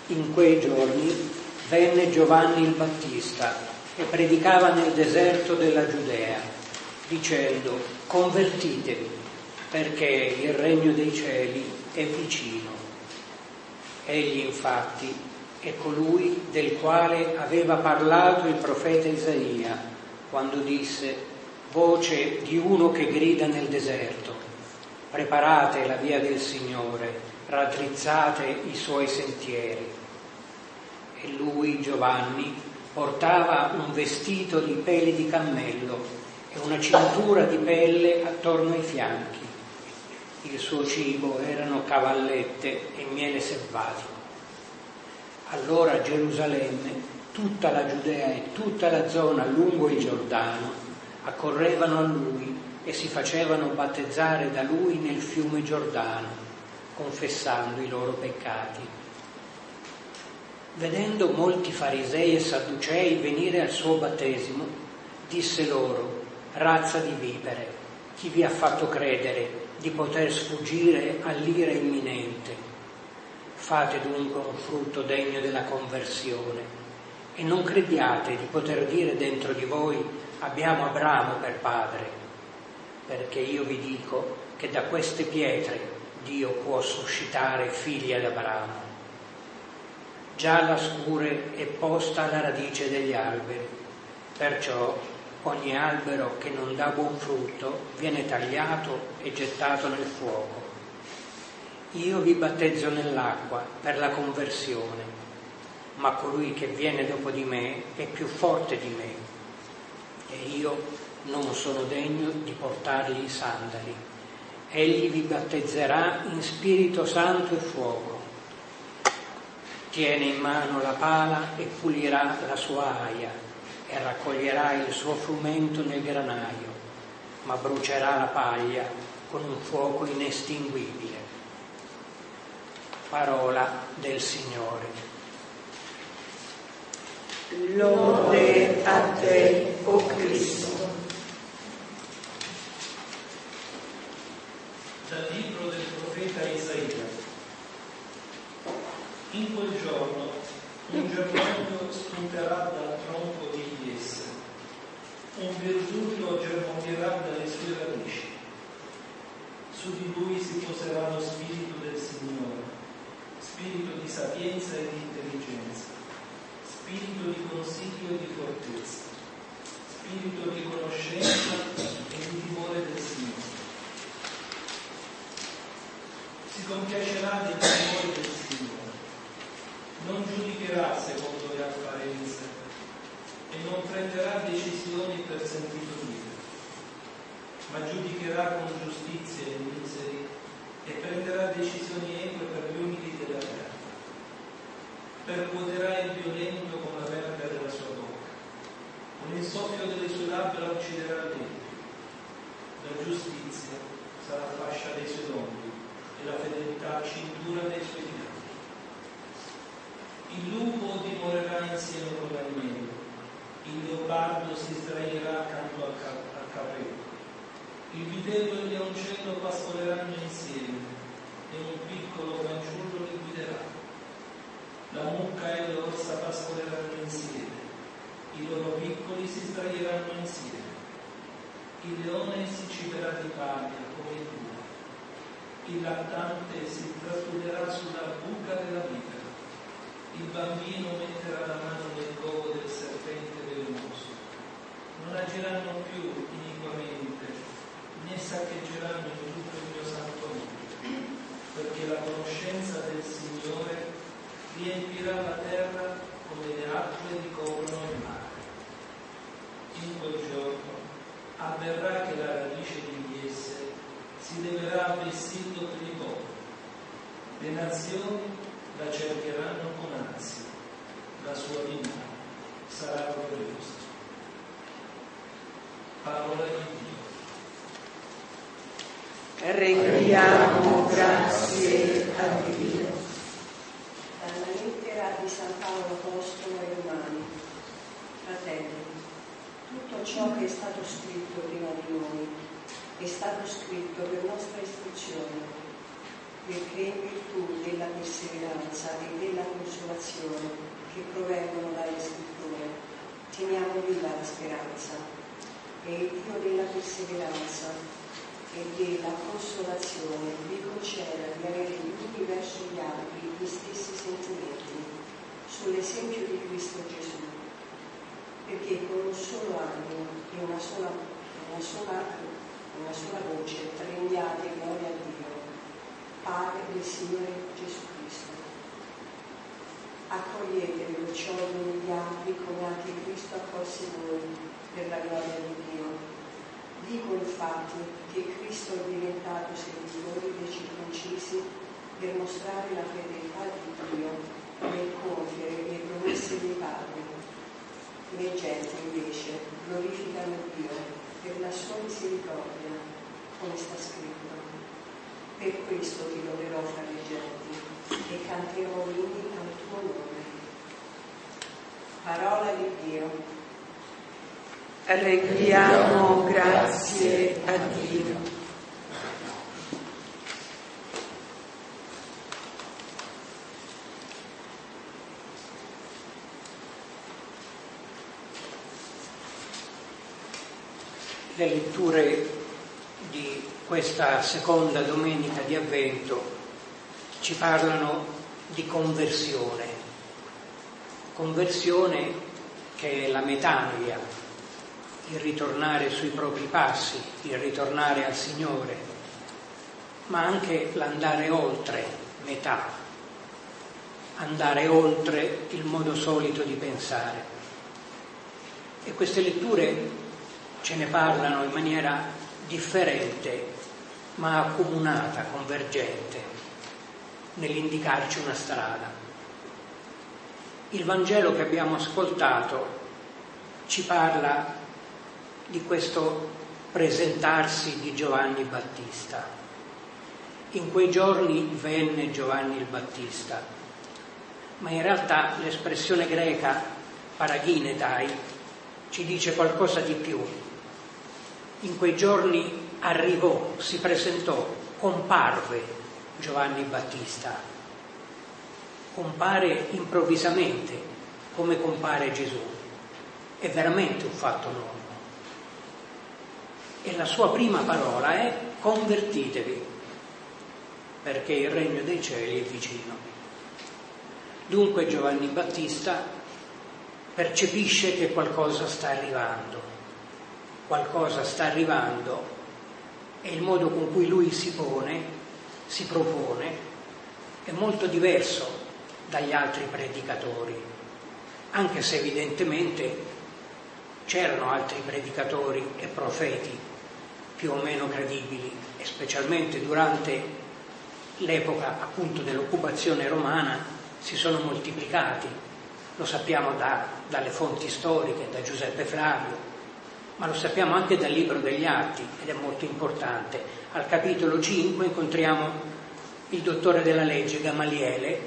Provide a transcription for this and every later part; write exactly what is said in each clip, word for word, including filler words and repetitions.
In quei giorni venne Giovanni il Battista e predicava nel deserto della Giudea, dicendo: convertitevi, perché il regno dei cieli è vicino. Egli infatti è colui del quale aveva parlato il profeta Isaia, quando disse: voce di uno che grida nel deserto, preparate la via del Signore, raddrizzate i suoi sentieri. E lui, Giovanni, portava un vestito di peli di cammello e una cintura di pelle attorno ai fianchi. Il suo cibo erano cavallette e miele selvatico. Allora a Gerusalemme, tutta la Giudea e tutta la zona lungo il Giordano accorrevano a lui e si facevano battezzare da lui nel fiume Giordano, confessando i loro peccati. Vedendo molti farisei e sadducei venire al suo battesimo, disse loro: razza di vipere, chi vi ha fatto credere di poter sfuggire all'ira imminente? Fate dunque un frutto degno della conversione e non crediate di poter dire dentro di voi: abbiamo Abramo per padre, perché io vi dico che da queste pietre Dio può suscitare figli ad Abramo. Già la scure è posta alla radice degli alberi, perciò ogni albero che non dà buon frutto viene tagliato e gettato nel fuoco. Io vi battezzo nell'acqua per la conversione, ma colui che viene dopo di me è più forte di me, e io non sono degno di portargli i sandali. Egli vi battezzerà in Spirito Santo e fuoco. Tiene in mano la pala e pulirà la sua aia e raccoglierà il suo frumento nel granaio, ma brucerà la paglia con un fuoco inestinguibile. Parola del Signore. Lode a te, o Cristo. Dal libro del profeta Isaia. In quel giorno un germoglio spunterà dal tronco di Jesse, un verduglio germoglierà dalle sue radici. Su di lui si poserà lo spirito del Signore, spirito di sapienza e di intelligenza, spirito di consiglio e di fortezza, spirito di conoscenza e di timore del Signore. Si compiacerà del timore del Signore. Non giudicherà secondo le apparenze e non prenderà decisioni per sentito dire, ma giudicherà con giustizia i miseri e prenderà decisioni eque per gli umili della terra. Percuoterà il violento con la verga della sua bocca, con il soffio delle sue labbra ucciderà l'empio. La giustizia sarà fascia dei suoi lombi e la fedeltà cintura dei suoi piedi. Il lupo dimorerà insieme con l'agnello, il leopardo si sdraierà accanto al, cap- al capretto, il vitello e il leoncello pastoreranno insieme e un piccolo fanciullo li guiderà. La mucca e l'orsa pastoreranno insieme, i loro piccoli si sdraieranno insieme. Il leone si ciberà di paglia come il bue, il lattante si trastullerà sulla buca della vipera. Il bambino metterà la mano nel covo del serpente velenoso. Non agiranno più iniquamente, né saccheggeranno in tutto il mio santo nome, perché la conoscenza del Signore riempirà la terra come le acque ricoprono il mare. In quel giorno avverrà che la radice di esse si leverà a vessillo per i popoli. Le nazioni la cercheranno con ansia, la sua vita sarà gloriosa. Parola di Dio. Rendiamo grazie a Dio. Dalla lettera di San Paolo Apostolo ai Romani. Fratelli, tutto ciò che è stato scritto prima di noi è stato scritto per nostra istruzione, perché in virtù della perseveranza e della consolazione che provengono dalle scritture, teniamo viva la speranza. E il Dio della perseveranza e della consolazione vi conceda di avere gli uni verso gli altri gli stessi sentimenti, sull'esempio di Cristo Gesù, perché con un solo animo e una sola, una sola, una sola voce rendiate gloria a Dio, Padre del Signore Gesù Cristo. Accoglietevi perciò gli uni gli altri come anche Cristo accolse voi per la gloria di Dio. Dico infatti che Cristo è diventato servitore dei circoncisi per mostrare la fedeltà di Dio nel compiere le promesse dei padri. Le genti invece glorificano Dio per la sua misericordia, come sta scritto. Per questo ti loderò fra le genti e canterò inni al tuo nome. Parola di Dio. Rendiamo grazie a Dio. Le letture di questa seconda domenica di Avvento ci parlano di conversione, conversione che è la metanoia, il ritornare sui propri passi, il ritornare al Signore, ma anche l'andare oltre metà, andare oltre il modo solito di pensare. E queste letture ce ne parlano in maniera differente, ma accomunata, convergente, nell'indicarci una strada. Il Vangelo che abbiamo ascoltato ci parla di questo presentarsi di Giovanni Battista. In quei giorni venne Giovanni il Battista, ma in realtà l'espressione greca paraginetai ci dice qualcosa di più. In quei giorni arrivò, si presentò, comparve Giovanni Battista. Compare improvvisamente, come compare Gesù. È veramente un fatto nuovo. E la sua prima parola è convertitevi, perché il regno dei cieli è vicino. Dunque Giovanni Battista percepisce che qualcosa sta arrivando. Qualcosa sta arrivando e il modo con cui lui si pone, si propone, è molto diverso dagli altri predicatori, anche se evidentemente c'erano altri predicatori e profeti più o meno credibili, e specialmente durante l'epoca appunto dell'occupazione romana si sono moltiplicati, lo sappiamo da, dalle fonti storiche, da Giuseppe Flavio, ma lo sappiamo anche dal libro degli Atti, ed è molto importante. Al capitolo cinque incontriamo il dottore della legge Gamaliele,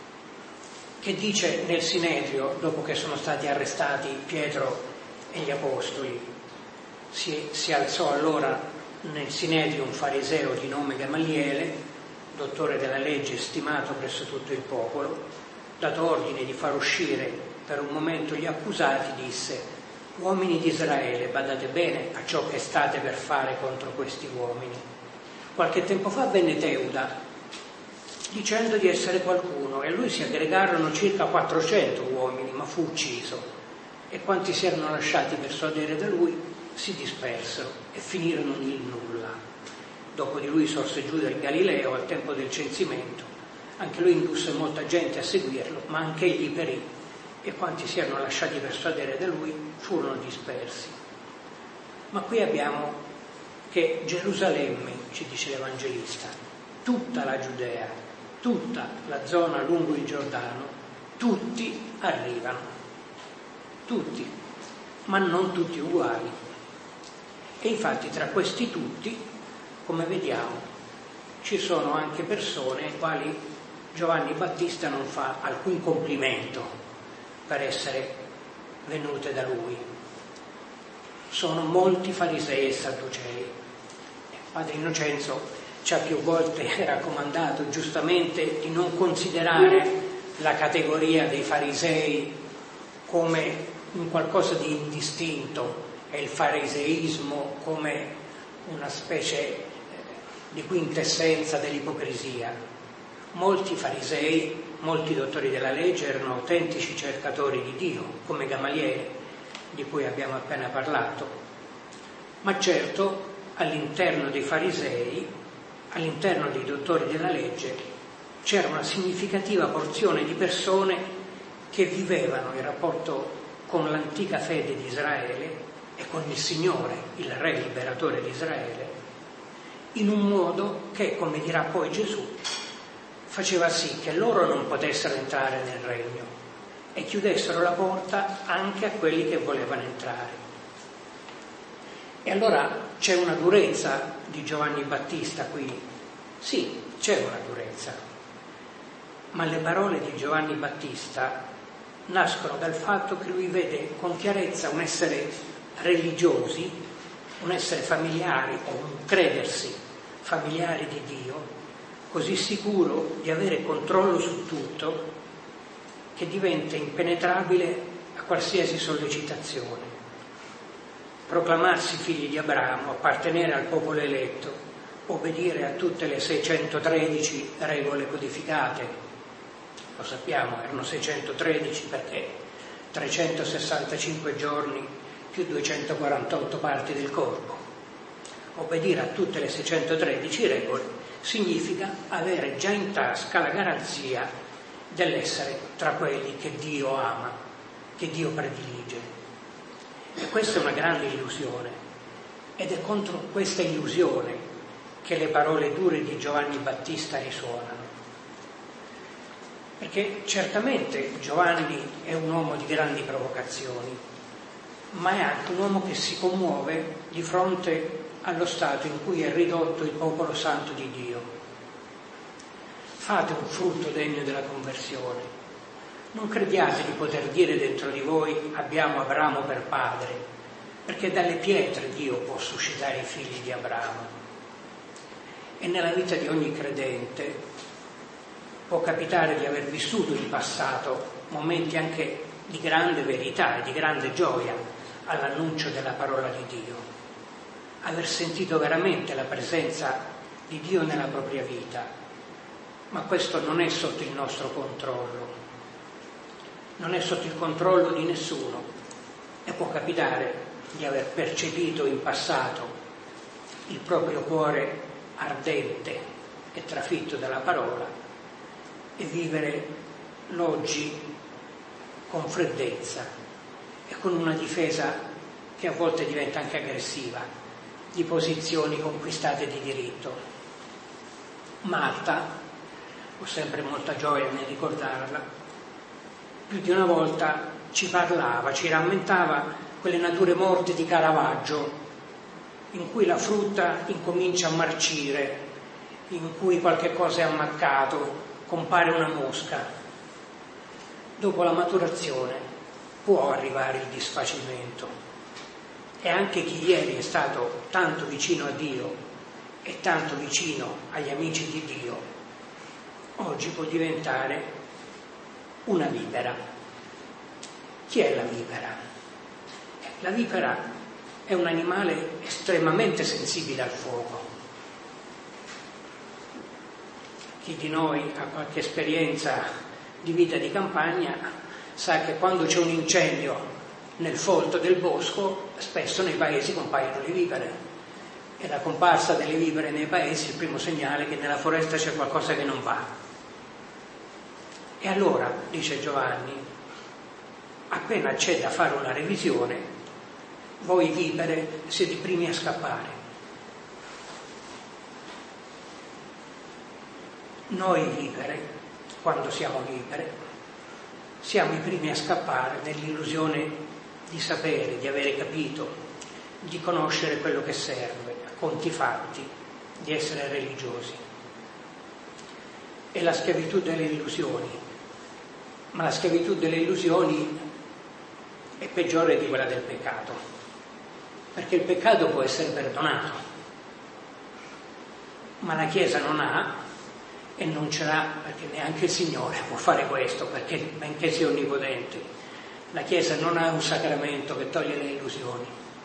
che dice nel Sinedrio, dopo che sono stati arrestati Pietro e gli apostoli, si, si alzò allora nel Sinedrio un fariseo di nome Gamaliele, dottore della legge stimato presso tutto il popolo, dato ordine di far uscire per un momento gli accusati, disse: uomini di Israele, badate bene a ciò che state per fare contro questi uomini. Qualche tempo fa venne Teuda dicendo di essere qualcuno, e a lui si aggregarono circa quattrocento uomini, ma fu ucciso, e quanti si erano lasciati persuadere da lui si dispersero e finirono nel nulla. Dopo di lui sorse Giuda il Galileo al tempo del censimento, anche lui indusse molta gente a seguirlo, ma anche egli perì, e quanti si erano lasciati persuadere da lui furono dispersi. Ma qui abbiamo che Gerusalemme, ci dice l'Evangelista, tutta la Giudea, tutta la zona lungo il Giordano, tutti arrivano, tutti, ma non tutti uguali. E infatti tra questi tutti, come vediamo, ci sono anche persone ai quali Giovanni Battista non fa alcun complimento per essere venute da lui. Sono molti farisei e sadducei. Padre Innocenzo ci ha più volte raccomandato giustamente di non considerare la categoria dei farisei come un qualcosa di indistinto e il fariseismo come una specie di quintessenza dell'ipocrisia. Molti farisei, molti dottori della legge erano autentici cercatori di Dio, come Gamaliele, di cui abbiamo appena parlato. Ma certo, all'interno dei farisei, all'interno dei dottori della legge, c'era una significativa porzione di persone che vivevano il rapporto con l'antica fede di Israele e con il Signore, il Re liberatore di Israele, in un modo che, come dirà poi Gesù, faceva sì che loro non potessero entrare nel regno e chiudessero la porta anche a quelli che volevano entrare. E allora c'è una durezza di Giovanni Battista qui. Sì, c'è una durezza, ma le parole di Giovanni Battista nascono dal fatto che lui vede con chiarezza un essere religiosi, un essere familiari o un credersi familiari di Dio, così sicuro di avere controllo su tutto che diventa impenetrabile a qualsiasi sollecitazione. Proclamarsi figli di Abramo, appartenere al popolo eletto, obbedire a tutte le seicentotredici regole codificate. Lo sappiamo, erano seicentotredici perché trecentosessantacinque giorni più duecentoquarantotto parti del corpo. Obbedire a tutte le seicentotredici regole significa avere già in tasca la garanzia dell'essere tra quelli che Dio ama, che Dio predilige. E questa è una grande illusione, ed è contro questa illusione che le parole dure di Giovanni Battista risuonano. Perché certamente Giovanni è un uomo di grandi provocazioni, ma è anche un uomo che si commuove di fronte allo stato in cui è ridotto il popolo santo di Dio. Fate un frutto degno della conversione. Non crediate di poter dire dentro di voi abbiamo Abramo per padre, perché dalle pietre Dio può suscitare i figli di Abramo. E nella vita di ogni credente può capitare di aver vissuto in passato momenti anche di grande verità e di grande gioia all'annuncio della parola di Dio, aver sentito veramente la presenza di Dio nella propria vita, ma questo non è sotto il nostro controllo. Non è sotto il controllo di nessuno e può capitare di aver percepito in passato il proprio cuore ardente e trafitto dalla parola e vivere l'oggi con freddezza e con una difesa che a volte diventa anche aggressiva di posizioni conquistate di diritto. Marta, ho sempre molta gioia nel ricordarla, più di una volta ci parlava, ci rammentava quelle nature morte di Caravaggio, in cui la frutta incomincia a marcire, in cui qualche cosa è ammaccato, compare una mosca. Dopo la maturazione può arrivare il disfacimento. E anche chi ieri è stato tanto vicino a Dio e tanto vicino agli amici di Dio, oggi può diventare una vipera. Chi è la vipera? La vipera è un animale estremamente sensibile al fuoco. Chi di noi ha qualche esperienza di vita di campagna sa che quando c'è un incendio nel folto del bosco, spesso nei paesi compaiono le vipere. E la comparsa delle vipere nei paesi è il primo segnale che nella foresta c'è qualcosa che non va. E allora, dice Giovanni, appena c'è da fare una revisione, voi vipere siete i primi a scappare. Noi vipere, quando siamo vipere, siamo i primi a scappare nell'illusione di sapere, di avere capito, di conoscere quello che serve, a conti fatti, di essere religiosi. È la schiavitù delle illusioni. Ma la schiavitù delle illusioni è peggiore di quella del peccato, perché il peccato può essere perdonato, ma la Chiesa non ha, e non ce l'ha perché neanche il Signore può fare questo, perché benché sia onnipotente, la Chiesa non ha un sacramento che toglie le illusioni.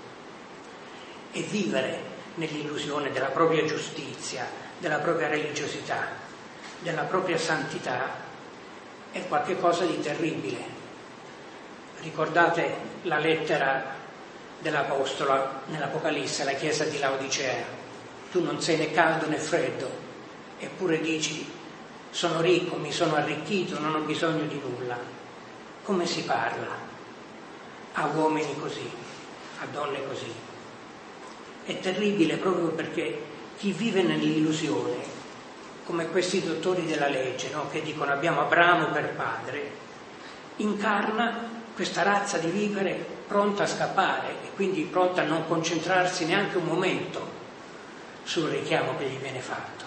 E vivere nell'illusione della propria giustizia, della propria religiosità, della propria santità è qualcosa di terribile. Ricordate la lettera dell'Apostolo nell'Apocalisse alla chiesa di Laodicea: tu non sei né caldo né freddo, eppure dici sono ricco, mi sono arricchito, non ho bisogno di nulla. Come si parla a uomini così, a donne così? È terribile proprio perché chi vive nell'illusione, come questi dottori della legge, no? Che dicono abbiamo Abramo per padre, incarna questa razza di vivere pronta a scappare e quindi pronta a non concentrarsi neanche un momento sul richiamo che gli viene fatto,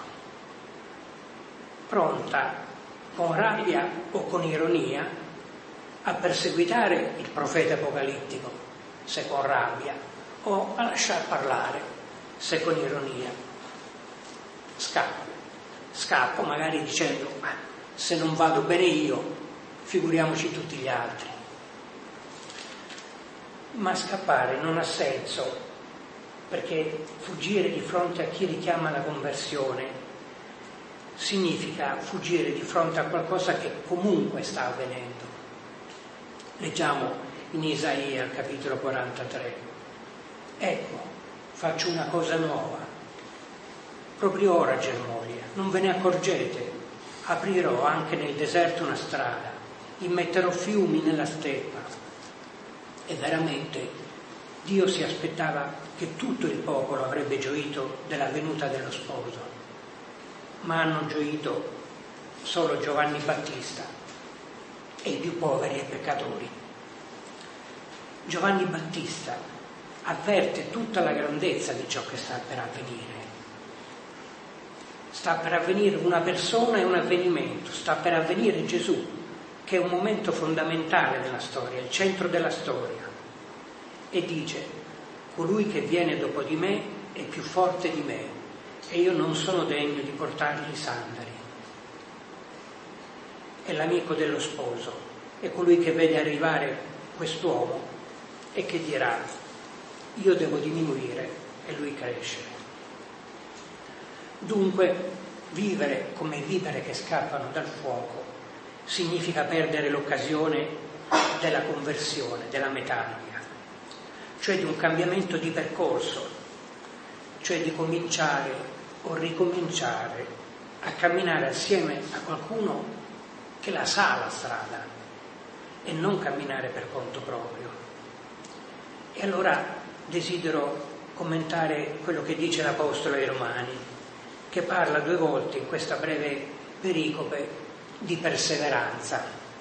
pronta con rabbia o con ironia a perseguitare il profeta apocalittico se con rabbia, o a lasciar parlare se con ironia. Scappo, scappo magari dicendo ma se non vado bene io, figuriamoci tutti gli altri. Ma scappare non ha senso, perché fuggire di fronte a chi richiama la conversione significa fuggire di fronte a qualcosa che comunque sta avvenendo. Leggiamo in Isaia al capitolo quarantatré: ecco, faccio una cosa nuova, proprio ora germoglia, non ve ne accorgete, aprirò anche nel deserto una strada, immetterò fiumi nella steppa. E veramente Dio si aspettava che tutto il popolo avrebbe gioito della venuta dello sposo, ma hanno gioito solo Giovanni Battista e i più poveri e peccatori. Giovanni Battista avverte tutta la grandezza di ciò che sta per avvenire. Sta per avvenire una persona e un avvenimento, sta per avvenire Gesù, che è un momento fondamentale della storia, il centro della storia, e dice: colui che viene dopo di me è più forte di me e io non sono degno di portargli i sandali. È l'amico dello sposo, è colui che vede arrivare quest'uomo e che dirà: io devo diminuire e lui crescere. Dunque vivere come vivere che scappano dal fuoco significa perdere l'occasione della conversione, della metanoia, cioè di un cambiamento di percorso, cioè di cominciare o ricominciare a camminare assieme a qualcuno che la sa la strada e non camminare per conto proprio. E allora desidero commentare quello che dice l'Apostolo ai Romani, che parla due volte in questa breve pericope di perseveranza.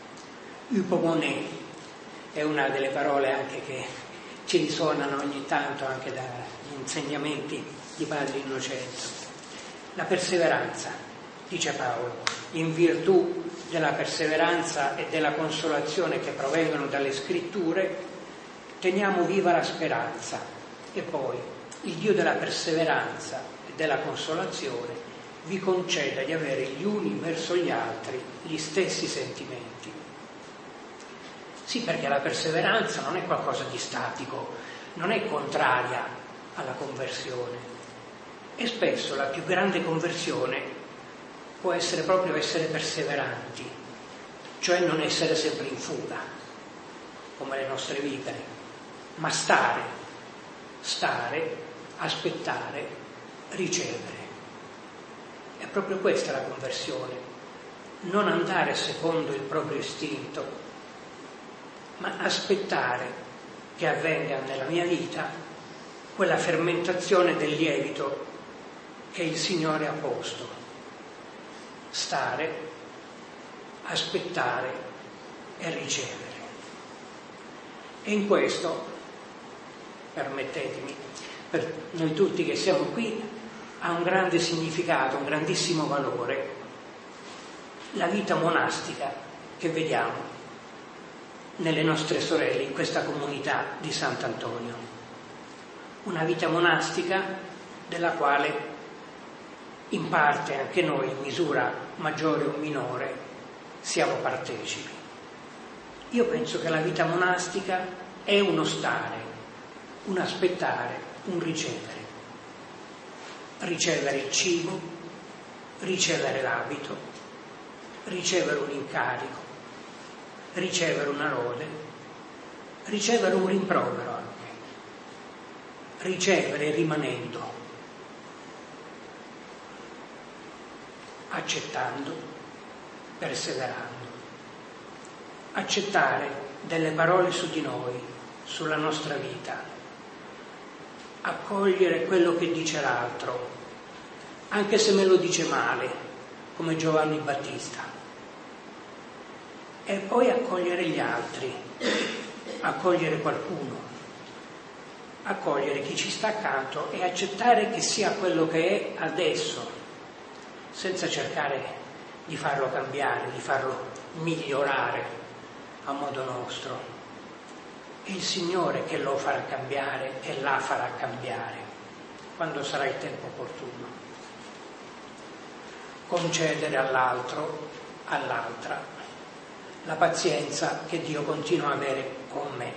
Upomone è una delle parole anche che ci risuonano ogni tanto anche dagli insegnamenti di Padre Innocenzo. La perseveranza, dice Paolo, in virtù della perseveranza e della consolazione che provengono dalle scritture, teniamo viva la speranza. E poi il Dio della perseveranza e della consolazione vi conceda di avere gli uni verso gli altri gli stessi sentimenti. Sì, perché la perseveranza non è qualcosa di statico, non è contraria alla conversione. E spesso la più grande conversione può essere proprio essere perseveranti, cioè non essere sempre in fuga, come le nostre vite, ma stare, stare, aspettare, ricevere. È proprio questa la conversione, non andare secondo il proprio istinto, ma aspettare che avvenga nella mia vita quella fermentazione del lievito che il Signore ha posto. Stare, aspettare e ricevere. E in questo, permettetemi, per noi tutti che siamo qui, ha un grande significato, un grandissimo valore la vita monastica che vediamo nelle nostre sorelle in questa comunità di Sant'Antonio. Una vita monastica della quale in parte anche noi, in misura maggiore o minore, siamo partecipi. Io penso che la vita monastica è uno stare, un aspettare, un ricevere. Ricevere il cibo, ricevere l'abito, ricevere un incarico, ricevere una lode, ricevere un rimprovero anche, ricevere rimanendo, accettando, perseverando, accettare delle parole su di noi, sulla nostra vita, accogliere quello che dice l'altro, anche se me lo dice male, come Giovanni Battista, e poi accogliere gli altri, accogliere qualcuno, accogliere chi ci sta accanto e accettare che sia quello che è adesso, senza cercare di farlo cambiare, di farlo migliorare a modo nostro. È il Signore che lo farà cambiare e la farà cambiare quando sarà il tempo opportuno. Concedere all'altro, all'altra, la pazienza che Dio continua a avere con me.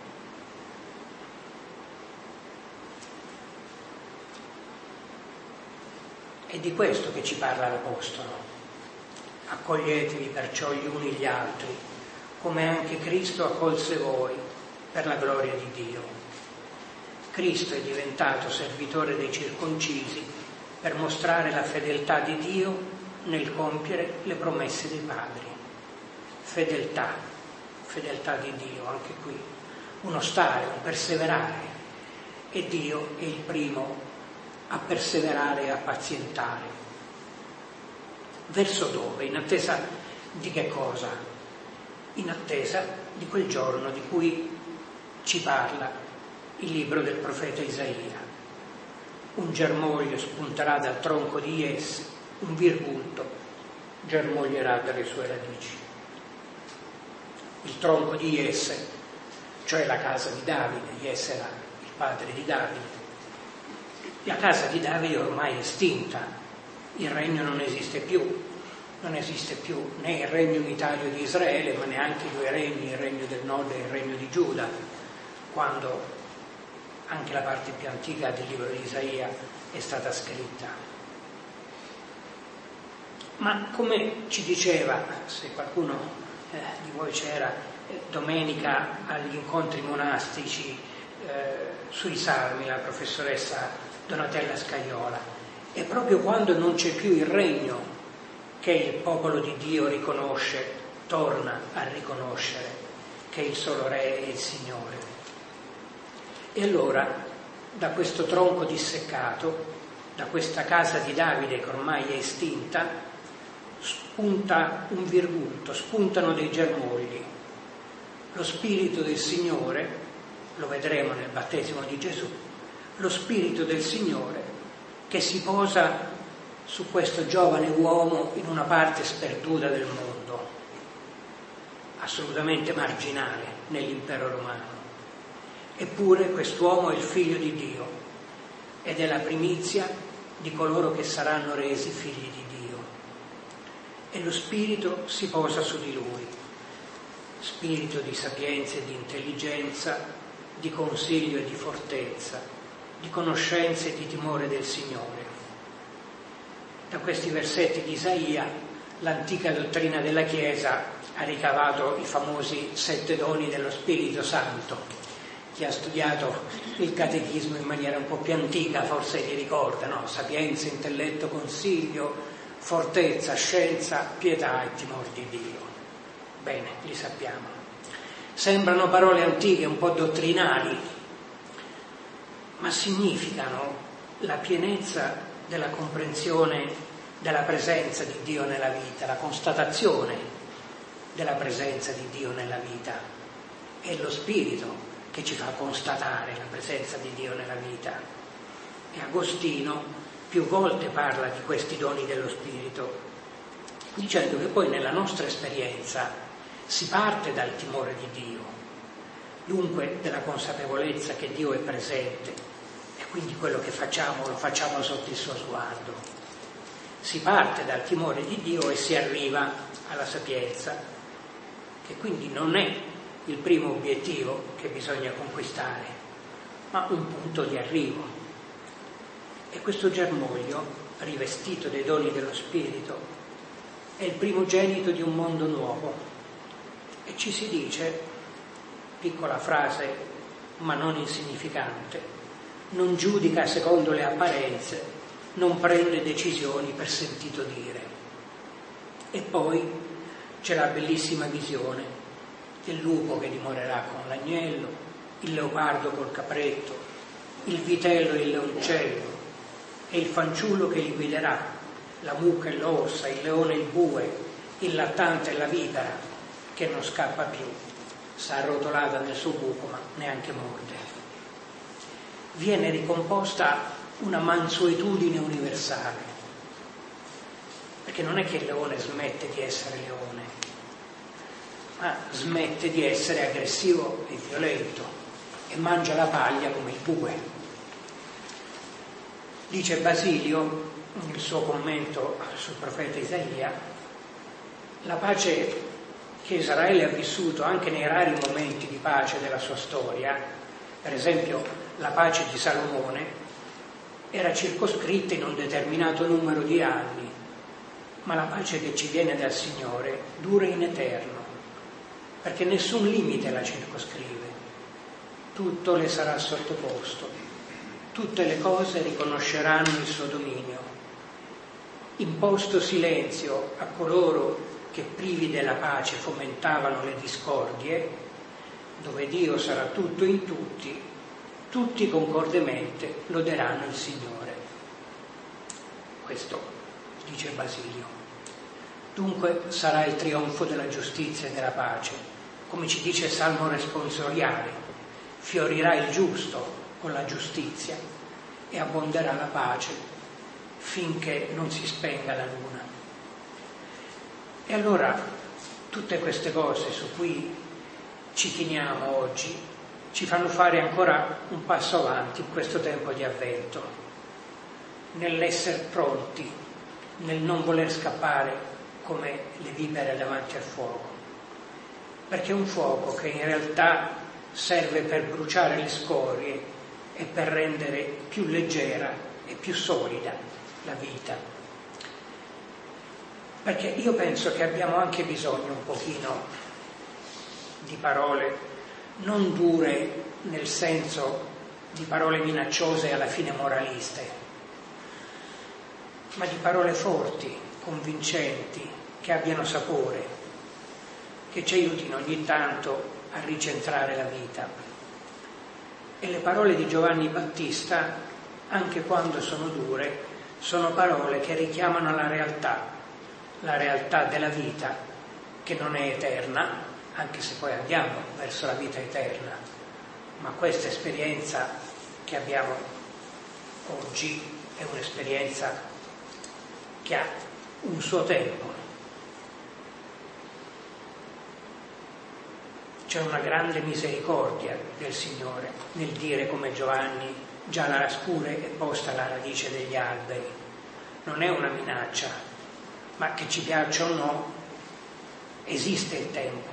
È di questo che ci parla l'Apostolo. Accoglietevi perciò gli uni gli altri, come anche Cristo accolse voi, per la gloria di Dio. Cristo è diventato servitore dei circoncisi per mostrare la fedeltà di Dio nel compiere le promesse dei padri. Fedeltà, fedeltà di Dio, anche qui, uno stare, un perseverare, e Dio è il primo a perseverare e a pazientare. Verso dove? In attesa di che cosa? In attesa di quel giorno di cui ci parla il libro del profeta Isaia. Un germoglio spunterà dal tronco di Jesse, un virgulto germoglierà dalle sue radici. Il tronco di Jesse, cioè la casa di Davide, Jesse era il padre di Davide. La casa di Davide ormai è estinta, il regno non esiste più, non esiste più né il regno unitario di Israele, ma neanche i due regni, il regno del nord e il regno di Giuda, quando anche la parte più antica del libro di Isaia è stata scritta. Ma come ci diceva, se qualcuno eh, di voi c'era, eh, domenica agli incontri monastici eh, sui Salmi, la professoressa Donatella Scagliola, è proprio quando non c'è più il regno che il popolo di Dio riconosce, torna a riconoscere che il solo Re è il Signore. E allora, da questo tronco disseccato, da questa casa di Davide che ormai è estinta, spunta un virgulto, spuntano dei germogli. Lo Spirito del Signore, lo vedremo nel battesimo di Gesù, lo Spirito del Signore che si posa su questo giovane uomo in una parte sperduta del mondo, assolutamente marginale nell'impero romano. Eppure quest'uomo è il figlio di Dio ed è la primizia di coloro che saranno resi figli di Dio. E lo Spirito si posa su di lui, spirito di sapienza e di intelligenza, di consiglio e di fortezza, di conoscenza e di timore del Signore. Da questi versetti di Isaia l'antica dottrina della Chiesa ha ricavato i famosi sette doni dello Spirito Santo. Chi ha studiato il catechismo in maniera un po' più antica forse li ricorda, no? Sapienza, intelletto, consiglio, fortezza, scienza, pietà e timore di Dio. Bene, li sappiamo. Sembrano parole antiche, un po' dottrinali, ma significano la pienezza della comprensione della presenza di Dio nella vita, la constatazione della presenza di Dio nella vita. È lo Spirito che ci fa constatare la presenza di Dio nella vita. E Agostino più volte parla di questi doni dello Spirito, dicendo che poi nella nostra esperienza si parte dal timore di Dio, dunque della consapevolezza che Dio è presente, e quindi quello che facciamo lo facciamo sotto il suo sguardo. Si parte dal timore di Dio e si arriva alla sapienza, che quindi non è il primo obiettivo che bisogna conquistare, ma un punto di arrivo. E questo germoglio, rivestito dei doni dello Spirito, è il primogenito di un mondo nuovo. E ci si dice, piccola frase ma non insignificante, non giudica secondo le apparenze, non prende decisioni per sentito dire. E poi c'è la bellissima visione del lupo che dimorerà con l'agnello, il leopardo col capretto, il vitello e il leoncello, e il fanciullo che li guiderà, la mucca e l'orsa, il leone e il bue, il lattante e la vipera, che non scappa più, sta arrotolata nel suo buco ma neanche morde. Viene ricomposta una mansuetudine universale, perché non è che il leone smette di essere leone, ma smette di essere aggressivo e violento e mangia la paglia come il bue. Dice Basilio, nel suo commento sul profeta Isaia, la pace che Israele ha vissuto anche nei rari momenti di pace della sua storia, per esempio la pace di Salomone, era circoscritta in un determinato numero di anni, ma la pace che ci viene dal Signore dura in eterno, perché nessun limite la circoscrive, tutto le sarà sottoposto. Tutte le cose riconosceranno il suo dominio. Imposto silenzio a coloro che privi della pace fomentavano le discordie, dove Dio sarà tutto in tutti, tutti concordemente loderanno il Signore. Questo dice Basilio. Dunque sarà il trionfo della giustizia e della pace, come ci dice il Salmo responsoriale, fiorirà il giusto con la giustizia e abbonderà la pace finché non si spenga la luna. E allora tutte queste cose su cui ci chiniamo oggi ci fanno fare ancora un passo avanti in questo tempo di avvento, nell'essere pronti, nel non voler scappare come le vipere davanti al fuoco, perché è un fuoco che in realtà serve per bruciare le scorie e per rendere più leggera e più solida la vita. Perché io penso che abbiamo anche bisogno un pochino di parole non dure nel senso di parole minacciose e alla fine moraliste, ma di parole forti, convincenti, che abbiano sapore, che ci aiutino ogni tanto a ricentrare la vita. E le parole di Giovanni Battista, anche quando sono dure, sono parole che richiamano la realtà, la realtà della vita, che non è eterna, anche se poi andiamo verso la vita eterna, ma questa esperienza che abbiamo oggi è un'esperienza che ha un suo tempo. C'è una grande misericordia del Signore nel dire come Giovanni: già la raspure è posta alla radice degli alberi. Non è una minaccia, ma che ci piaccia o no, esiste il tempo.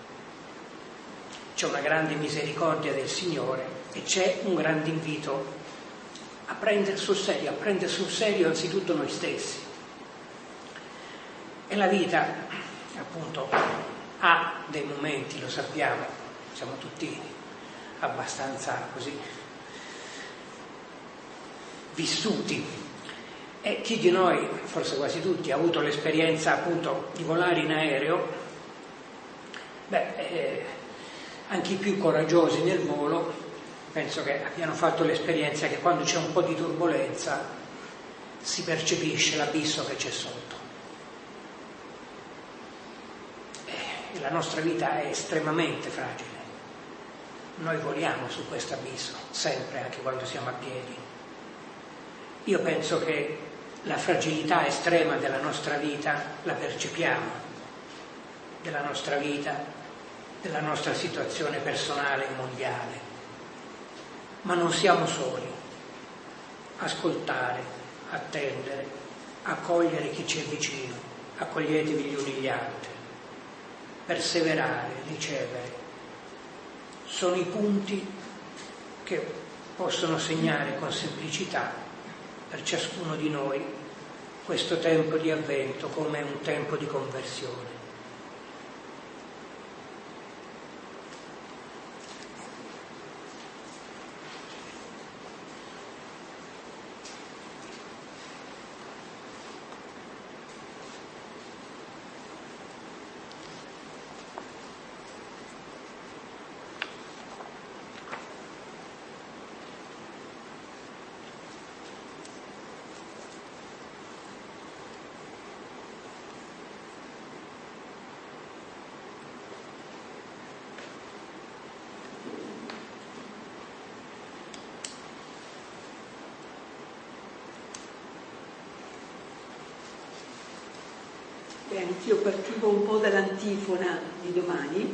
C'è una grande misericordia del Signore e c'è un grande invito a prendere sul serio, a prendere sul serio anzitutto noi stessi. E la vita, appunto, ha dei momenti, lo sappiamo, siamo tutti abbastanza così vissuti, e chi di noi, forse quasi tutti, ha avuto l'esperienza appunto di volare in aereo. Beh, eh, anche i più coraggiosi nel volo penso che abbiano fatto l'esperienza che quando c'è un po' di turbolenza si percepisce l'abisso che c'è sotto. E la nostra vita è estremamente fragile. Noi voliamo su questo abisso, sempre, anche quando siamo a piedi. Io penso che la fragilità estrema della nostra vita la percepiamo, della nostra vita, della nostra situazione personale e mondiale. Ma non siamo soli. Ascoltare, attendere, accogliere chi ci è vicino, accoglietevi gli uni gli altri, perseverare, ricevere, sono i punti che possono segnare con semplicità per ciascuno di noi questo tempo di avvento come un tempo di conversione. Beh, anch'io partivo un po' dall'antifona di domani,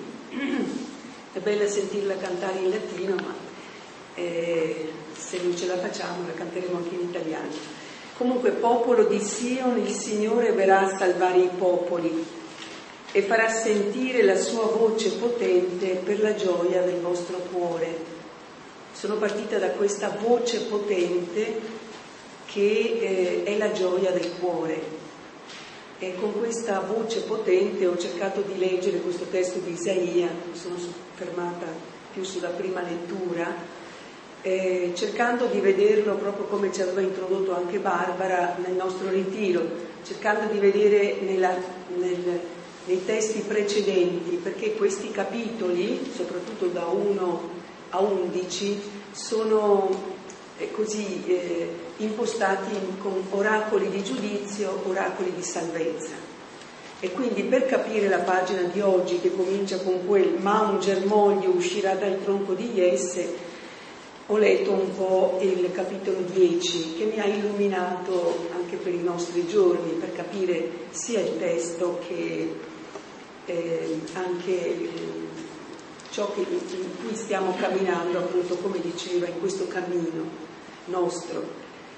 è bella sentirla cantare in latino, ma eh, se non ce la facciamo la canteremo anche in italiano. Comunque, popolo di Sion, il Signore verrà a salvare i popoli e farà sentire la sua voce potente per la gioia del vostro cuore. Sono partita da questa voce potente che eh, è la gioia del cuore. E con questa voce potente ho cercato di leggere questo testo di Isaia, mi sono fermata più sulla prima lettura, eh, cercando di vederlo proprio come ci aveva introdotto anche Barbara nel nostro ritiro, cercando di vedere nella, nel, nei testi precedenti, perché questi capitoli, soprattutto da uno a undici, sono eh, così eh, impostati con oracoli di giudizio, oracoli di salvezza. E quindi per capire la pagina di oggi, che comincia con quel ma un germoglio uscirà dal tronco di Jesse, ho letto un po' il capitolo dieci, che mi ha illuminato anche per i nostri giorni, per capire sia il testo che eh, anche eh, ciò che, in cui stiamo camminando, appunto, come diceva, in questo cammino nostro.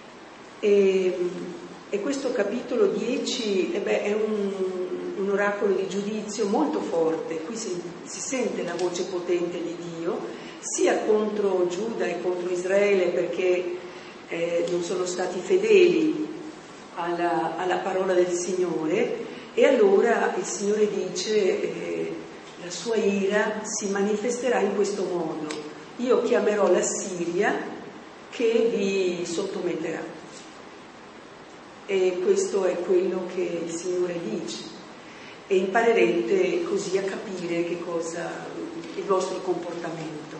E, e questo capitolo dieci eh beh, è un, un oracolo di giudizio molto forte. Qui si, si sente la voce potente di Dio, sia contro Giuda e contro Israele, perché eh, non sono stati fedeli alla, alla parola del Signore, e allora il Signore dice eh, la sua ira si manifesterà in questo modo: io chiamerò la Siria che vi sottometterà. E questo è quello che il Signore dice, e imparerete così a capire che cosa il vostro comportamento.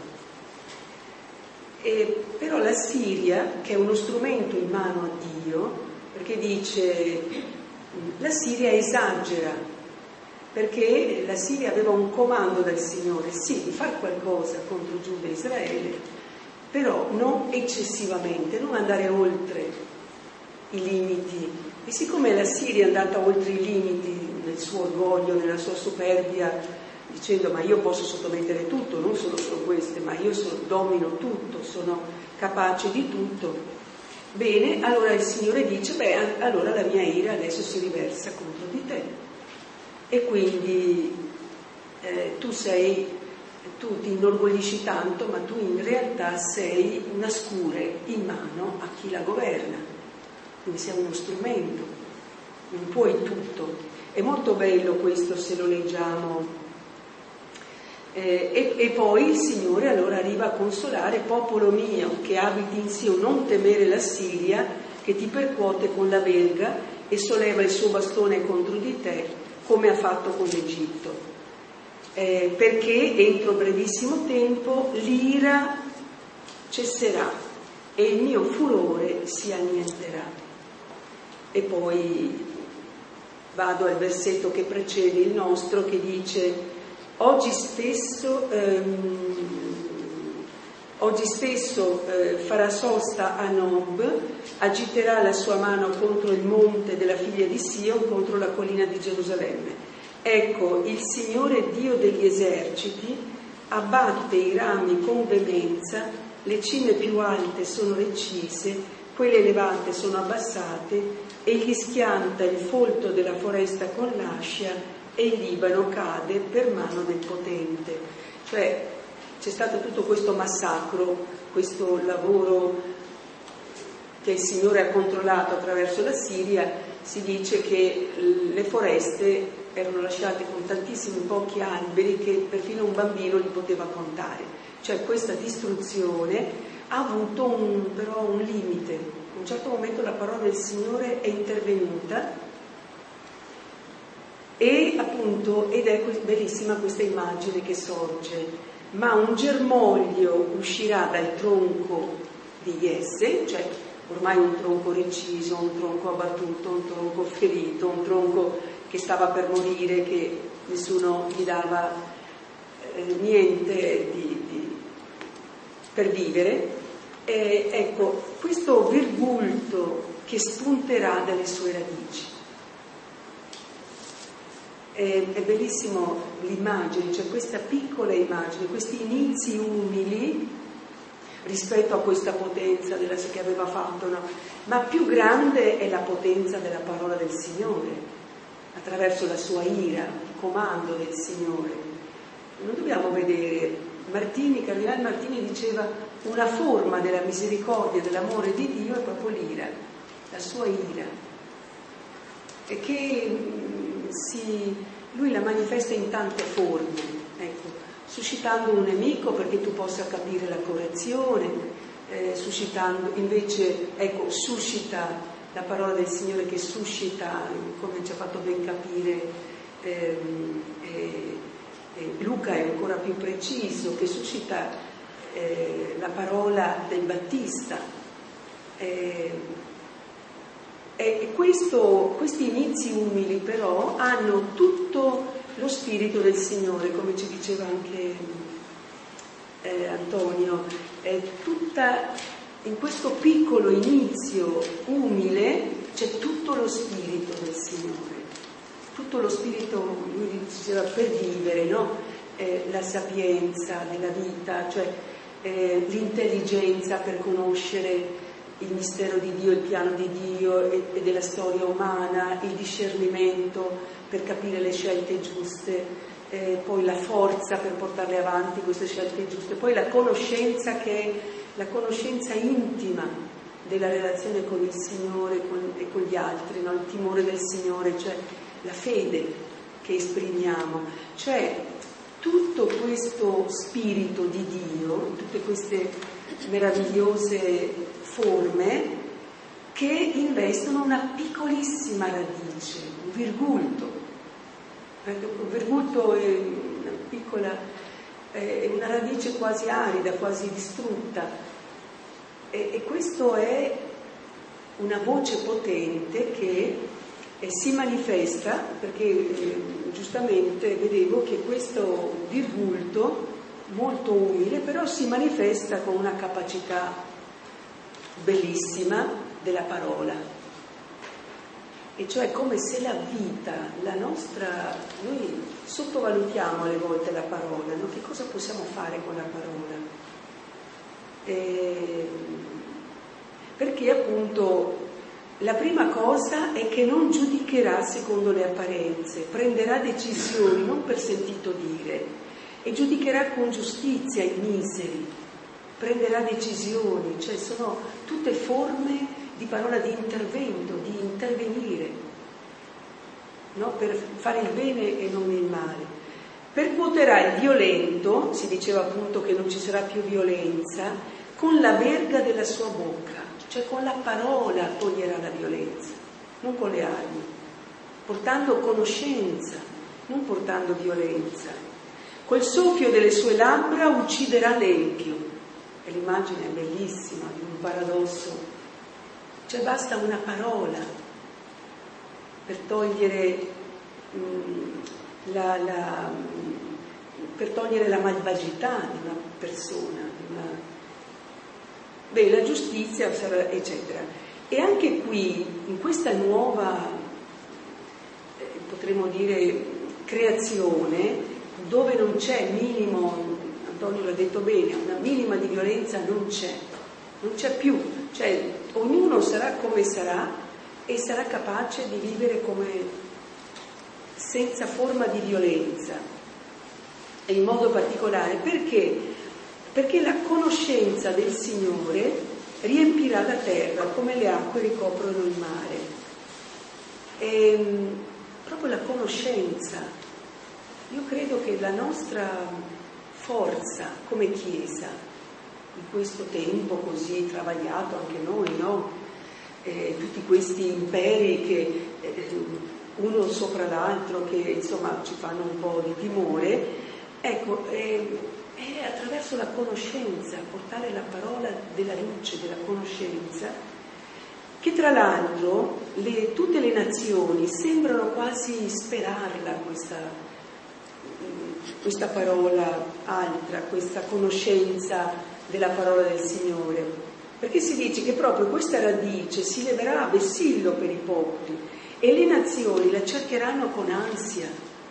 E però la Siria, che è uno strumento in mano a Dio, perché dice la Siria esagera, perché la Siria aveva un comando dal Signore, sì, di fare qualcosa contro Giuda e Israele, però non eccessivamente, non andare oltre i limiti. E siccome la Siria è andata oltre i limiti nel suo orgoglio, nella sua superbia, dicendo ma io posso sottomettere tutto, non solo solo queste, ma io sono, domino tutto, sono capace di tutto, bene, allora il Signore dice beh, allora la mia ira adesso si riversa contro di te, e quindi eh, tu sei tu ti inorgoglisci tanto, ma tu in realtà sei una scure in mano a chi la governa, quindi sei uno strumento, non puoi tutto. È molto bello questo se lo leggiamo. Eh, e, e poi il Signore allora arriva a consolare: popolo mio che abiti in Sion, non temere la Siria che ti percuote con la verga e solleva il suo bastone contro di te, come ha fatto con l'Egitto. Eh, perché entro brevissimo tempo l'ira cesserà e il mio furore si annienterà. E poi vado al versetto che precede il nostro, che dice: oggi stesso ehm, oggi stesso eh, farà sosta a Nob, agiterà la sua mano contro il monte della figlia di Sion, contro la collina di Gerusalemme. Ecco, il Signore Dio degli eserciti abbatte i rami con veemenza, le cime più alte sono recise, quelle elevate sono abbassate, egli schianta il folto della foresta con l'ascia e il Libano cade per mano del potente. Cioè c'è stato tutto questo massacro, questo lavoro che il Signore ha controllato attraverso la Siria. Si dice che le foreste erano lasciate con tantissimi pochi alberi che perfino un bambino li poteva contare. Cioè questa distruzione ha avuto un, però un limite. In un certo momento la parola del Signore è intervenuta e appunto, ed è bellissima questa immagine che sorge, ma un germoglio uscirà dal tronco di Jesse, cioè ormai un tronco reciso, un tronco abbattuto, un tronco ferito, un tronco che stava per morire, che nessuno gli dava eh, niente di, di, per vivere. E, ecco, questo virgulto che spunterà dalle sue radici. È, è bellissimo l'immagine, cioè questa piccola immagine, questi inizi umili rispetto a questa potenza della, che aveva fatto, no? Ma più grande è la potenza della parola del Signore, attraverso la sua ira, il comando del Signore. Non dobbiamo vedere, Martini, Cardinale Martini diceva, una forma della misericordia, dell'amore di Dio è proprio l'ira, la sua ira, e che si, lui la manifesta in tante forme, ecco, suscitando un nemico perché tu possa capire la correzione, eh, suscitando invece, ecco, suscita la parola del Signore che suscita, come ci ha fatto ben capire ehm, eh, eh, Luca è ancora più preciso, che suscita eh, la parola del Battista. Eh, e questo, questi inizi umili però hanno tutto lo spirito del Signore, come ci diceva anche eh, Antonio, è tutta, in questo piccolo inizio umile c'è tutto lo spirito del Signore, tutto lo spirito, lui diceva, per vivere, no? Eh, la sapienza della vita, cioè eh, l'intelligenza per conoscere il mistero di Dio, il piano di Dio e, e della storia umana, il discernimento per capire le scelte giuste, eh, poi la forza per portarle avanti queste scelte giuste, poi la conoscenza che è la conoscenza intima della relazione con il Signore con, e con gli altri, no? Il timore del Signore, cioè la fede che esprimiamo, cioè tutto questo spirito di Dio, tutte queste meravigliose forme che investono una piccolissima radice, un virgulto. Un virgulto è una piccola, è una radice quasi arida, quasi distrutta. E, e questo è una voce potente che eh, si manifesta, perché eh, giustamente vedevo che questo virgulto, molto umile, però si manifesta con una capacità bellissima della parola. E cioè come se la vita, la nostra, noi sottovalutiamo alle volte la parola, no? Che cosa possiamo fare con la parola? E perché appunto la prima cosa è che non giudicherà secondo le apparenze, prenderà decisioni non per sentito dire e giudicherà con giustizia i miseri, prenderà decisioni, cioè sono tutte forme di parola di intervento, di intervenire, no? Per fare il bene e non il male. Percuoterà il violento, si diceva appunto che non ci sarà più violenza, con la verga della sua bocca, cioè con la parola toglierà la violenza, non con le armi, portando conoscenza, non portando violenza. Col soffio delle sue labbra ucciderà l'empio. E l'immagine è bellissima, di un paradosso. Cioè basta una parola per togliere mh, la, la, per togliere la malvagità di una persona, di una... Beh, la giustizia, eccetera. E anche qui, in questa nuova, eh, potremmo dire, creazione, dove non c'è minimo, Antonio l'ha detto bene, una minima di violenza non c'è, non c'è più, cioè ognuno sarà come sarà, e sarà capace di vivere come senza forma di violenza, e in modo particolare perché? Perché la conoscenza del Signore riempirà la terra come le acque ricoprono il mare. E proprio la conoscenza, io credo che la nostra forza come Chiesa in questo tempo così travagliato anche noi, no? Eh, tutti questi imperi che eh, uno sopra l'altro, che insomma ci fanno un po' di timore, ecco, eh, è attraverso la conoscenza, portare la parola della luce, della conoscenza, che tra l'altro le, tutte le nazioni sembrano quasi sperarla questa, questa parola altra, questa conoscenza della parola del Signore, perché si dice che proprio questa radice si leverà a vessillo per i popoli e le nazioni la cercheranno con ansia.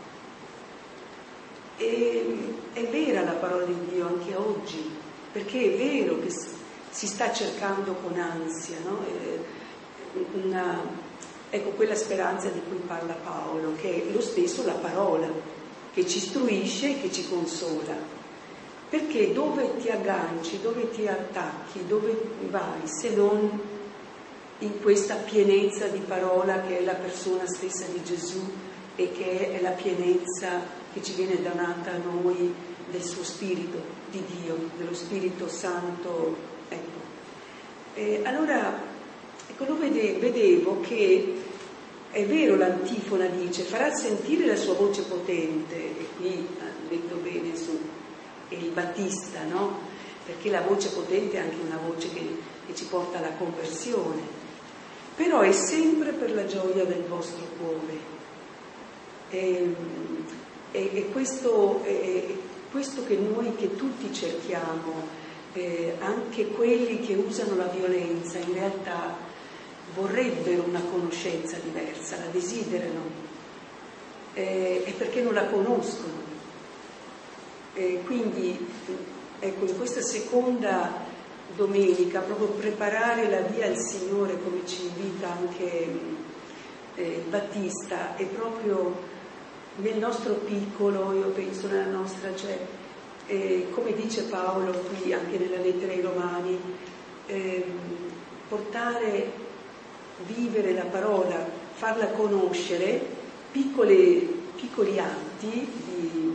E è vera la parola di Dio anche oggi, perché è vero che si sta cercando con ansia, no? Una, ecco quella speranza di cui parla Paolo, che è lo stesso la parola che ci istruisce e che ci consola. Perché dove ti agganci, dove ti attacchi, dove vai, se non in questa pienezza di parola che è la persona stessa di Gesù e che è la pienezza che ci viene donata a noi del suo Spirito di Dio, dello Spirito Santo. Ecco. E allora, ecco, lo vede, vedevo che è vero, l'antifona dice, farà sentire la sua voce potente, e qui ha detto bene su il Battista, no? Perché la voce potente è anche una voce che, che ci porta alla conversione, però è sempre per la gioia del vostro cuore. E, e, e questo, è, questo che noi, che tutti cerchiamo, eh, anche quelli che usano la violenza, in realtà vorrebbero una conoscenza diversa, la desiderano, eh, è perché non la conoscono. E quindi, ecco, in questa seconda domenica, proprio preparare la via al Signore, come ci invita anche eh, Battista, è proprio nel nostro piccolo, io penso nella nostra, cioè, eh, come dice Paolo qui anche nella lettera ai Romani, eh, portare, vivere la parola, farla conoscere, piccole, piccoli atti di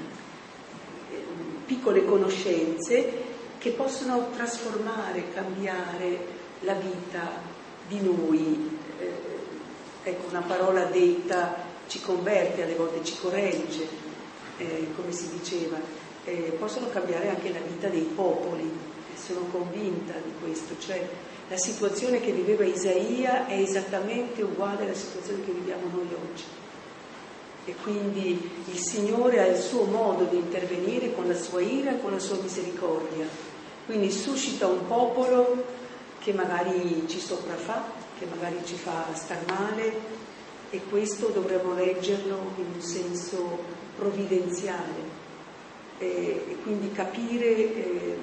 piccole conoscenze che possono trasformare, cambiare la vita di noi. Eh, ecco, una parola detta ci converte, alle volte ci corregge, eh, come si diceva, eh, possono cambiare anche la vita dei popoli, eh, sono convinta di questo, cioè la situazione che viveva Isaia è esattamente uguale alla situazione che viviamo noi oggi. E quindi il Signore ha il suo modo di intervenire con la sua ira e con la sua misericordia. Quindi suscita un popolo che magari ci sopraffà, che magari ci fa star male, e questo dovremmo leggerlo in un senso provvidenziale e, e quindi capire eh,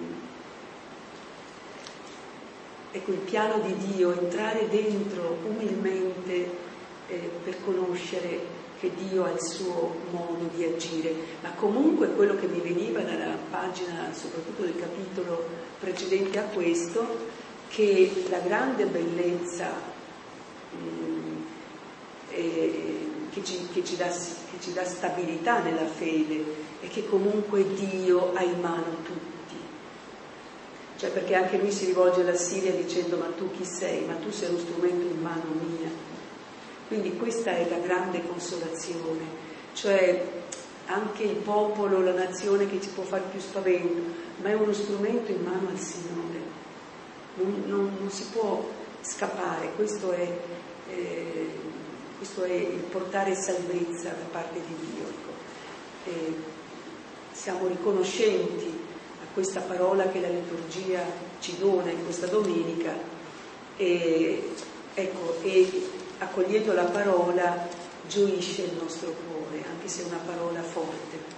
ecco, il piano di Dio, entrare dentro umilmente eh, per conoscere che Dio ha il suo modo di agire. Ma comunque quello che mi veniva dalla pagina, soprattutto del capitolo precedente a questo, che la grande bellezza mh, eh, che, ci, che, ci dà, che ci dà stabilità nella fede è che comunque Dio ha in mano tutti. Cioè, perché anche lui si rivolge alla Siria dicendo: ma tu chi sei? Ma tu sei uno strumento in mano mia. Quindi questa è la grande consolazione, cioè anche il popolo, la nazione che ci può fare più spavento, ma è uno strumento in mano al Signore, non, non, non si può scappare, questo è, eh, questo è il portare salvezza da parte di Dio. Ecco. E siamo riconoscenti a questa parola che la liturgia ci dona in questa domenica e, ecco, e accogliendo la parola gioisce il nostro cuore, anche se è una parola forte.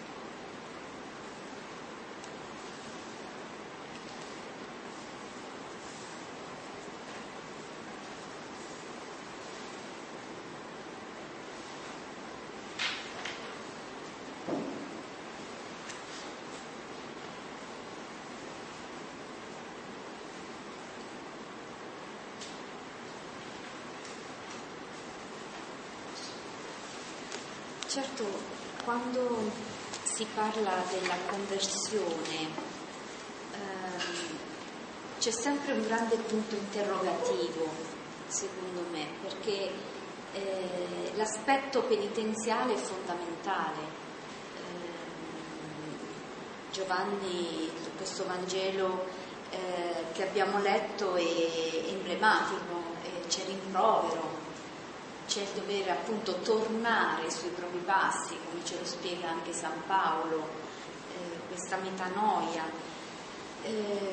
Certo, quando si parla della conversione ehm, c'è sempre un grande punto interrogativo, secondo me, perché eh, l'aspetto penitenziale è fondamentale. Eh, Giovanni, questo Vangelo eh, che abbiamo letto è emblematico, eh, c'è rimprovero, c'è il dovere appunto tornare sui propri passi, come ce lo spiega anche San Paolo, eh, questa metanoia. Eh,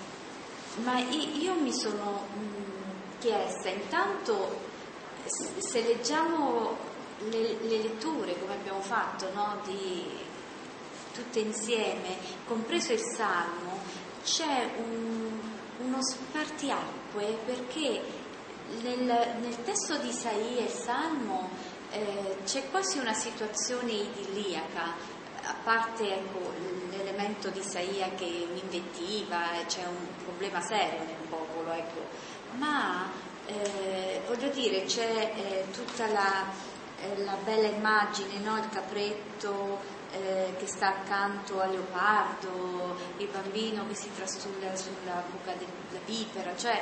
ma io mi sono mh, chiesta, intanto, se leggiamo le, le letture, come abbiamo fatto, no, di tutte insieme, compreso il Salmo, c'è un, uno spartiacque, perché Nel, nel testo di Isaia e Salmo eh, c'è quasi una situazione idilliaca, a parte ecco, l'elemento di Isaia che è un'invettiva, c'è un problema serio nel popolo, ecco. Ma eh, voglio dire, c'è eh, tutta la, eh, la bella immagine, no? Il capretto eh, che sta accanto al leopardo, il bambino che si trastulla sulla bocca della vipera, cioè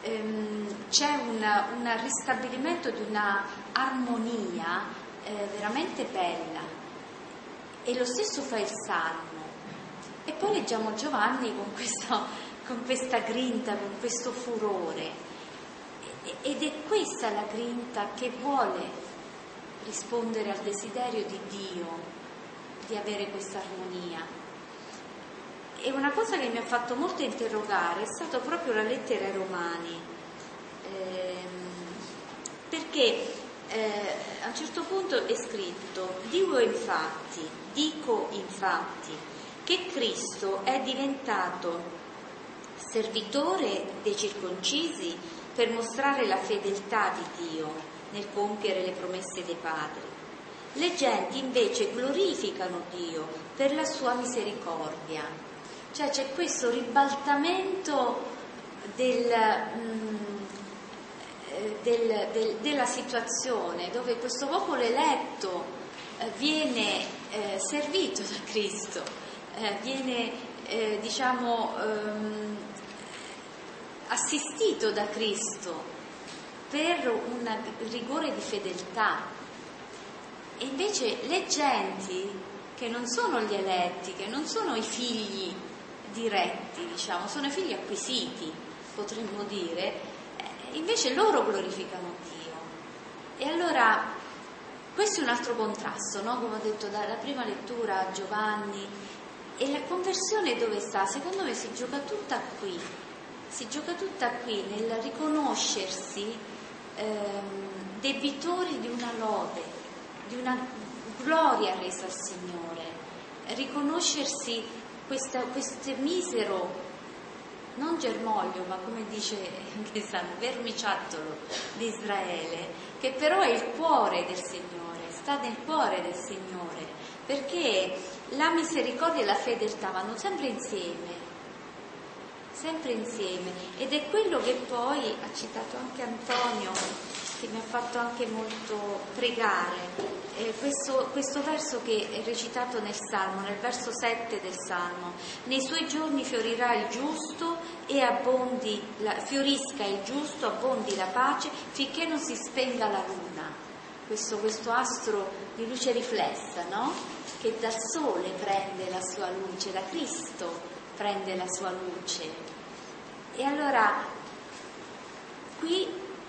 c'è una, un ristabilimento di una armonia eh, veramente bella, e lo stesso fa il Salmo. E poi leggiamo Giovanni con, questo, con questa grinta, con questo furore, ed è questa la grinta che vuole rispondere al desiderio di Dio di avere questa armonia. E una cosa che mi ha fatto molto interrogare è stata proprio la lettera ai Romani, ehm, perché eh, a un certo punto è scritto: dico infatti, dico infatti che Cristo è diventato servitore dei circoncisi per mostrare la fedeltà di Dio nel compiere le promesse dei padri. Le genti invece glorificano Dio per la sua misericordia. Cioè c'è questo ribaltamento del, mh, del, del, della situazione, dove questo popolo eletto eh, viene eh, servito da Cristo, eh, viene eh, diciamo ehm, assistito da Cristo per un rigore di fedeltà, e invece le genti, che non sono gli eletti, che non sono i figli diretti, diciamo, sono i figli acquisiti, potremmo dire, eh, invece loro glorificano Dio. E allora questo è un altro contrasto, no? Come ho detto dalla prima lettura a Giovanni. E la conversione dove sta? Secondo me si gioca tutta qui, si gioca tutta qui nel riconoscersi ehm, debitori di una lode, di una gloria resa al Signore, riconoscersi Questa, questo misero, non germoglio, ma come dice anche San, vermiciattolo di Israele, che però è il cuore del Signore, sta nel cuore del Signore, perché la misericordia e la fedeltà vanno sempre insieme, sempre insieme, ed è quello che poi ha citato anche Antonio, che mi ha fatto anche molto pregare. Eh, questo, questo verso che è recitato nel Salmo, nel verso sette del Salmo: nei suoi giorni fiorirà il giusto e abbondi la, fiorisca il giusto, abbondi la pace, finché non si spenga la luna. Questo, questo astro di luce riflessa, no? Che dal sole prende la sua luce, da Cristo prende la sua luce. E allora qui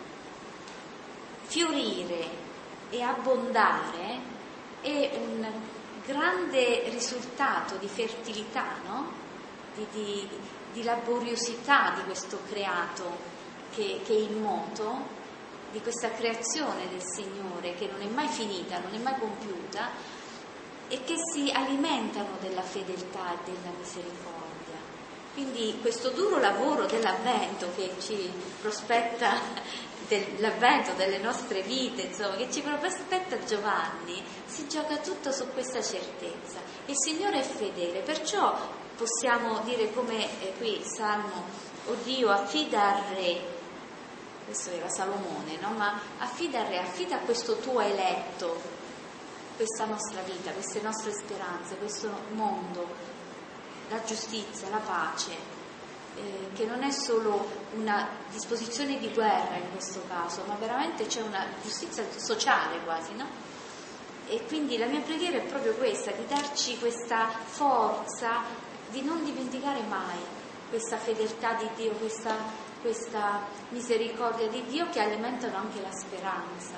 fiorire e abbondare è un grande risultato di fertilità, no? di, di, di laboriosità di questo creato che, che è in moto, di questa creazione del Signore che non è mai finita, non è mai compiuta, e che si alimentano della fedeltà e della misericordia. Quindi questo duro lavoro dell'Avvento che ci prospetta, dell'avvento delle nostre vite, insomma, che ci prospetta Giovanni, si gioca tutto su questa certezza. Il Signore è fedele, perciò possiamo dire come eh, qui Salmo: o Dio, affida al Re, questo era Salomone, no? Ma affida al Re, affida a questo tuo eletto questa nostra vita, queste nostre speranze, questo mondo, la giustizia, la pace, eh, che non è solo una disposizione di guerra in questo caso, ma veramente c'è una giustizia sociale quasi, no? E quindi la mia preghiera è proprio questa, di darci questa forza, di non dimenticare mai questa fedeltà di Dio, questa, questa misericordia di Dio che alimentano anche la speranza.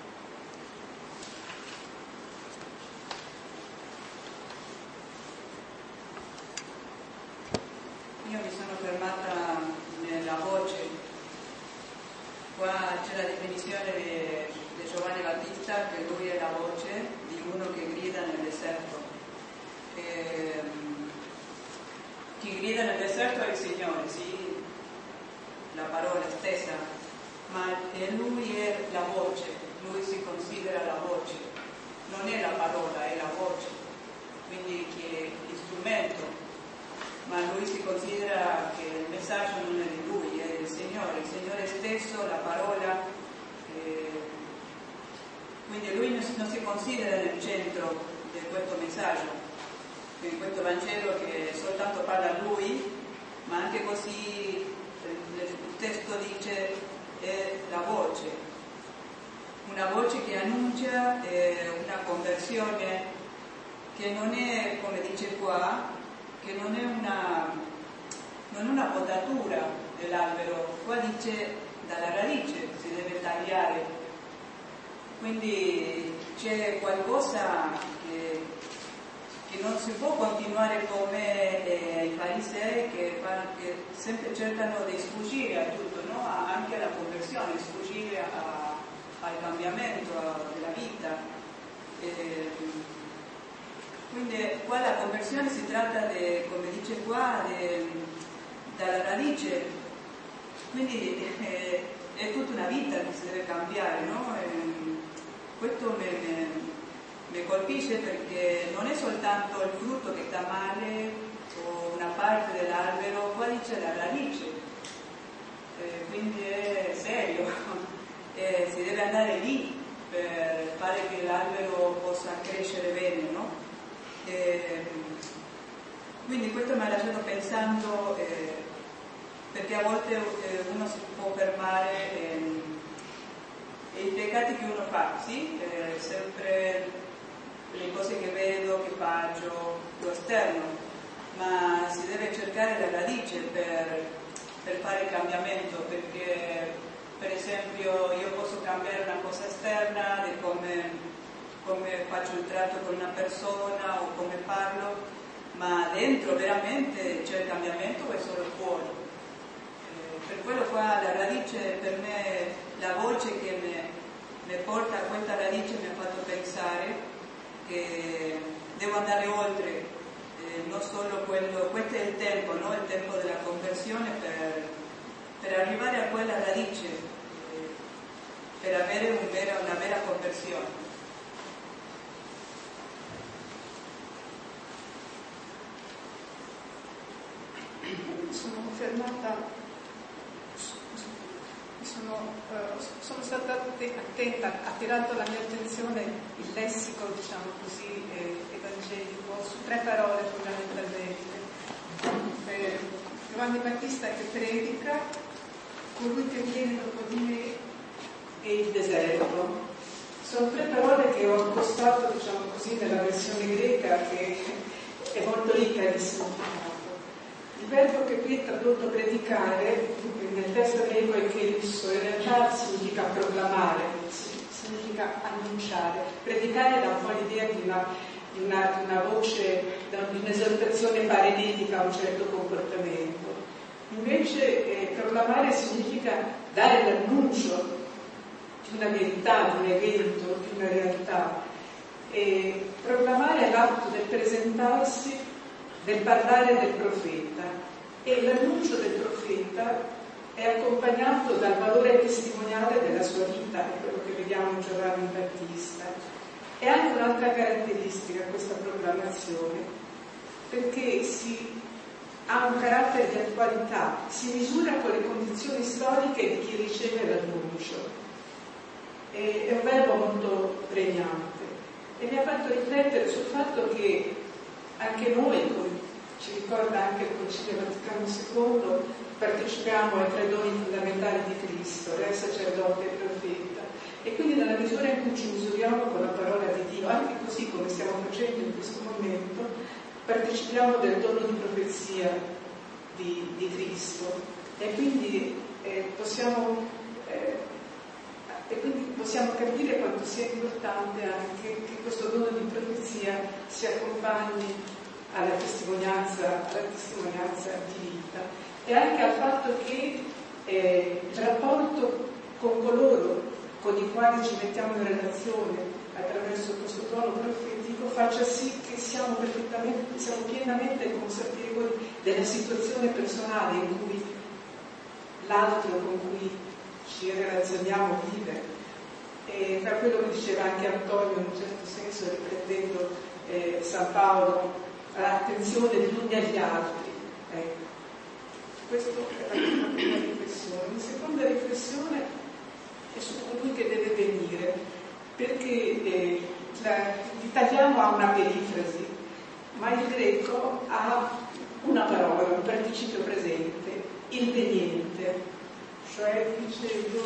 Io mi sono fermata nella voce, qua c'è la definizione di Giovanni Battista che lui è la voce di uno che grida nel deserto. E, chi grida nel deserto è il Signore, sì, la parola stessa, ma lui è la voce, lui si considera la voce, non è la parola, è la voce, quindi che è l'istrumento. Ma lui si considera che il messaggio non è di lui, è il Signore, il Signore stesso, la parola, eh, quindi lui non si, non si considera nel centro di questo messaggio, in questo Vangelo che soltanto parla a lui, ma anche così il, il testo dice è la voce, una voce che annuncia eh, una conversione che non è, come dice qua, che non è una, non è una potatura dell'albero, qua dice dalla radice si deve tagliare, quindi c'è qualcosa che, che non si può continuare come eh, i farisei che, che sempre cercano di sfuggire a tutto, no? Anche alla conversione, sfuggire a, al cambiamento a, della vita. Eh, Quindi qua la conversione si tratta, de, come dice qua, de, dalla radice, quindi eh, è tutta una vita che si deve cambiare, no? E questo mi colpisce perché non è soltanto il frutto che sta male o una parte dell'albero, qua dice la radice, eh, quindi è serio, eh, si deve andare lì per fare che l'albero possa crescere bene, no? Eh, quindi questo mi ha lasciato pensando eh, perché a volte eh, uno si può fermare eh, e i peccati che uno fa, sì, eh, sempre le cose che vedo, che faccio, lo esterno, ma si deve cercare la radice per, per fare il cambiamento, perché per esempio io posso cambiare una cosa esterna di come come faccio il tratto con una persona o come parlo, ma dentro veramente c'è il cambiamento o è solo fuori? Eh, per quello qua la radice per me, la voce che mi porta a questa radice mi ha fatto pensare che devo andare oltre, eh, non solo quello, questo è il tempo, no? Il tempo della conversione per, per arrivare a quella radice, eh, per avere un vera, una vera conversione. Sono fermata, sono, uh, sono stata attenta, ha attirato la mia attenzione il lessico, diciamo così, eh, evangelico, su tre parole fondamentalmente. Eh, Giovanni Battista che predica, colui che viene dopo di me e il deserto. Sono tre parole che ho accostato, diciamo così, nella versione greca che è molto ricca di significato. Il verbo che qui è tradotto predicare, nel testo greco è kelisso, in realtà significa proclamare, significa annunciare. Predicare dà un po' l'idea di una, di una, di una voce, di un'esortazione parenetica a un certo comportamento. Invece eh, proclamare significa dare l'annuncio di una verità, di un evento, di una realtà. E proclamare è l'atto del presentarsi, del parlare del profeta, e l'annuncio del profeta è accompagnato dal valore testimoniale della sua vita, è quello che vediamo in Giovanni Battista. E anche un'altra caratteristica questa proclamazione, perché si ha un carattere di attualità, si misura con le condizioni storiche di chi riceve l'annuncio. È un verbo molto pregnante. e mi ha fatto riflettere sul fatto che anche noi, come ci ricorda anche il Concilio Vaticano secondo, partecipiamo ai tre doni fondamentali di Cristo, Re, Sacerdote e Profeta, e quindi nella misura in cui ci misuriamo con la parola di Dio, anche così come stiamo facendo in questo momento, partecipiamo del dono di profezia di, di Cristo, e quindi eh, possiamo eh, e quindi possiamo capire quanto sia importante anche che questo dono di profezia si accompagni alla testimonianza, alla testimonianza di vita, e anche al fatto che eh, il rapporto con coloro con i quali ci mettiamo in relazione attraverso questo dono profetico faccia sì che siamo perfettamente, siamo pienamente consapevoli della situazione personale in cui l'altro con cui ci relazioniamo vive. E tra quello che diceva anche Antonio, in un certo senso riprendendo eh, San Paolo, l'attenzione degli uni agli altri. Ecco. Questa è la prima riflessione. La seconda riflessione è su colui che deve venire, perché eh, la, l'italiano ha una perifrasi, ma il greco ha una parola, un participio presente, il veniente. Cioè dice io,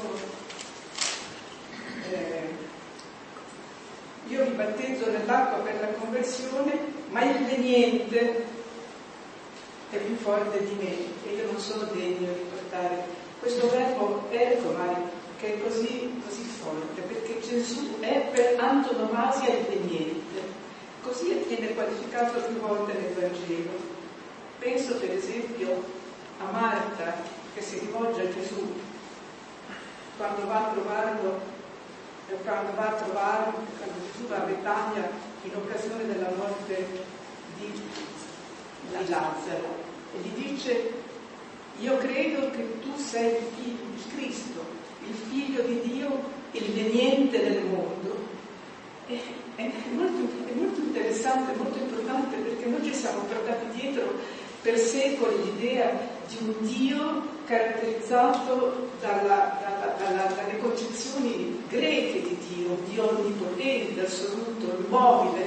eh, io vi battezzo nell'acqua per la conversione, ma il veniente è più forte di me e io non sono degno di portare questo verbo ergomai, che è così, così forte, perché Gesù è per antonomasia il veniente, così viene qualificato più volte nel Vangelo. Penso per esempio a Marta, che si rivolge a Gesù quando va a trovarlo, quando va a trovarlo, quando Gesù va a Betania in occasione della morte di, di Lazzaro, e gli dice: io credo che tu sei il figlio di Cristo, il figlio di Dio, il veniente del mondo. E, è, molto, è molto interessante, molto importante, perché noi ci siamo portati dietro per secoli l'idea di un Dio caratterizzato dalla, dalla, dalla, dalle concezioni greche di Dio, un Dio onnipotente, assoluto, immobile,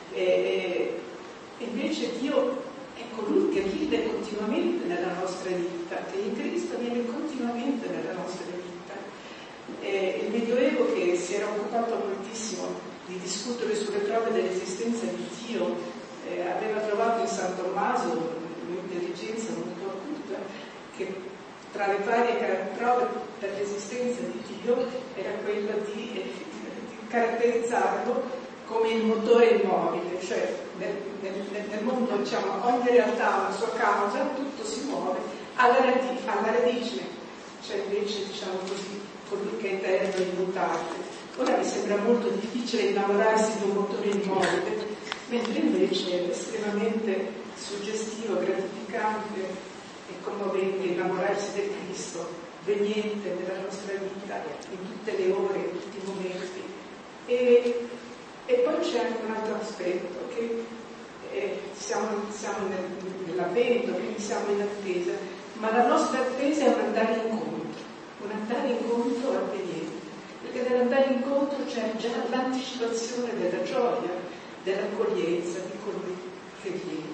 e, e invece Dio è colui che vive continuamente nella nostra vita, che in Cristo viene continuamente nella nostra vita. E il Medioevo, che si era occupato moltissimo di discutere sulle prove dell'esistenza di Dio, eh, aveva trovato in San Tommaso un'intelligenza molto acuta, che tra le varie prove per l'esistenza di Dio era quella di, eh, di caratterizzarlo come il motore immobile, cioè nel, nel, nel mondo, diciamo, ogni realtà ha una sua causa, tutto si muove alla, radice, alla radice, cioè invece, diciamo così, colui che è eterno e immutabile. Ora mi sembra molto difficile innamorarsi di un motore immobile, mentre invece è estremamente suggestivo, gratificante e commovente innamorarsi del Cristo, veniente nella nostra vita, in tutte le ore, in tutti i momenti. E, e poi c'è anche un altro aspetto, che eh, siamo, siamo nel, nell'avvento, quindi siamo in attesa, ma la nostra attesa è un andare incontro, un andare incontro al veniente, perché nell'andare incontro c'è già l'anticipazione della gioia, dell'accoglienza di colui che viene.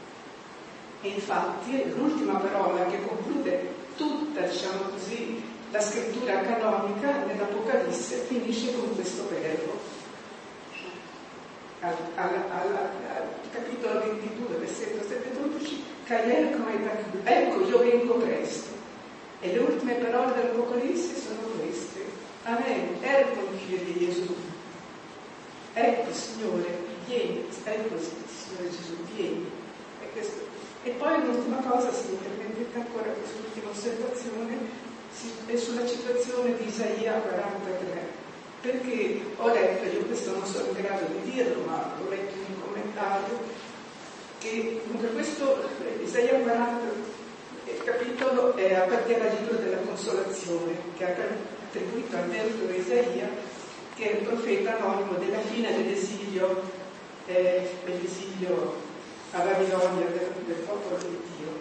E infatti l'ultima parola che conclude tutta, diciamo così, la scrittura canonica nell'Apocalisse finisce con questo verbo. Al, al, al, al capitolo ventidue, versetto sette dodici, ecco io vengo presto. E le ultime parole dell'Apocalisse sono queste: Amen, ecco il figlio di Gesù. Ecco Signore, vieni, ecco Signore Gesù, vieni. E, questo. E poi l'ultima cosa, se mi permettete ancora quest'ultima osservazione, è sulla citazione di Isaia quarantatré. Perché ho letto, io questo non sono in grado di dirlo, ma l'ho letto in un commentario, che comunque questo Isaia quaranta il capitolo è, appartiene al libro della consolazione, che ha attribuito al vero Isaia, che è il profeta anonimo della fine dell'esilio, eh, dell'esilio a Babilonia del, del popolo di Dio.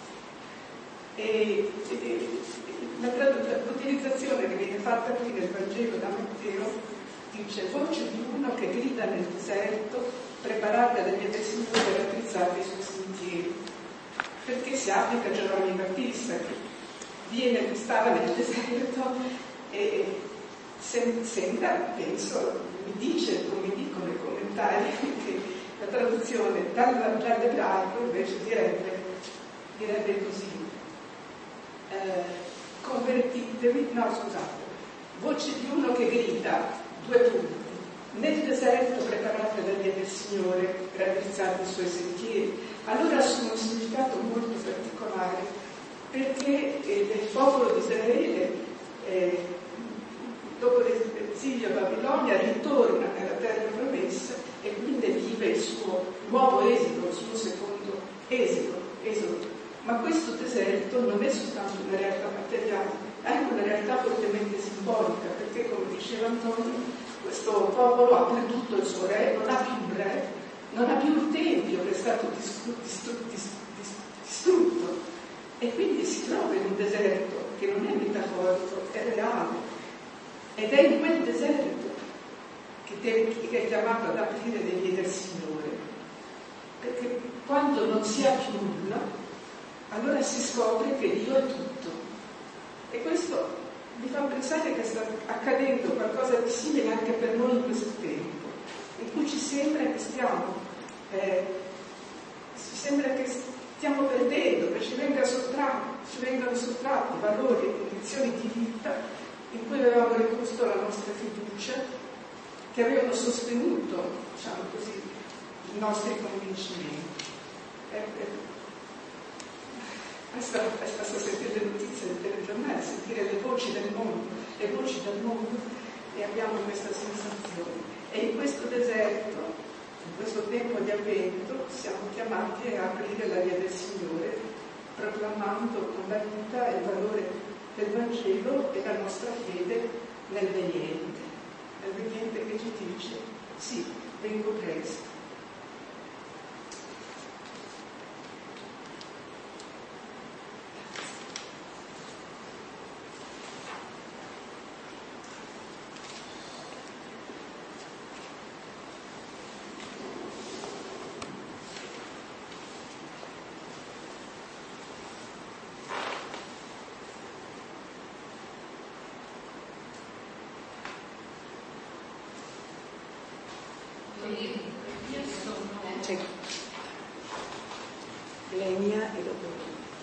E, e, La, l'utilizzazione che viene fatta qui nel Vangelo da Matteo dice: voce di uno che grida nel deserto, preparate la via del Signore, raddrizzate i suoi sentieri. Perché si applica a Giovanni Battista, che viene, stava nel deserto e sem- sembra, penso, mi dice, come dicono i commentari, che la traduzione dal- dall'ebraico invece direbbe, direbbe così: eh, convertitevi, no scusate, voce di uno che grida, due punti, nel deserto preparate la via del Signore, raddrizzate i suoi sentieri. Allora assume un significato molto particolare, perché eh, il popolo di Israele eh, dopo l'esilio a Babilonia ritorna nella terra promessa e quindi vive il suo nuovo esodo, il suo secondo esodo, esodo. Ma questo deserto non è soltanto una realtà materiale, è anche una realtà fortemente simbolica, perché, come diceva Antonio, questo popolo ha perduto il suo re, non ha più un re, non ha più il tempio che è stato distrutto, distrutto, distrutto e quindi si trova in un deserto che non è metaforico, è reale, ed è in quel deserto che, te, che è chiamato ad aprire le vie del Signore, perché quando non si ha più nulla, allora si scopre che Dio è tutto. E questo mi fa pensare che sta accadendo qualcosa di simile anche per noi in questo tempo, in cui ci sembra che stiamo eh, ci sembra che stiamo perdendo, che ci, venga sottratto, ci vengano sottratti valori e condizioni di vita in cui avevamo riposto la nostra fiducia, che avevano sostenuto, diciamo così, i nostri convincimenti. Eh, eh, Basta, basta sentire le notizie del telegiornale, sentire le voci del mondo, le voci del mondo, e abbiamo questa sensazione. E in questo deserto, in questo tempo di avvento, siamo chiamati a aprire la via del Signore, proclamando con la vita il valore del Vangelo e la nostra fede nel veniente, nel veniente che ci dice: sì, vengo presto. Sì. Lenia e dopo.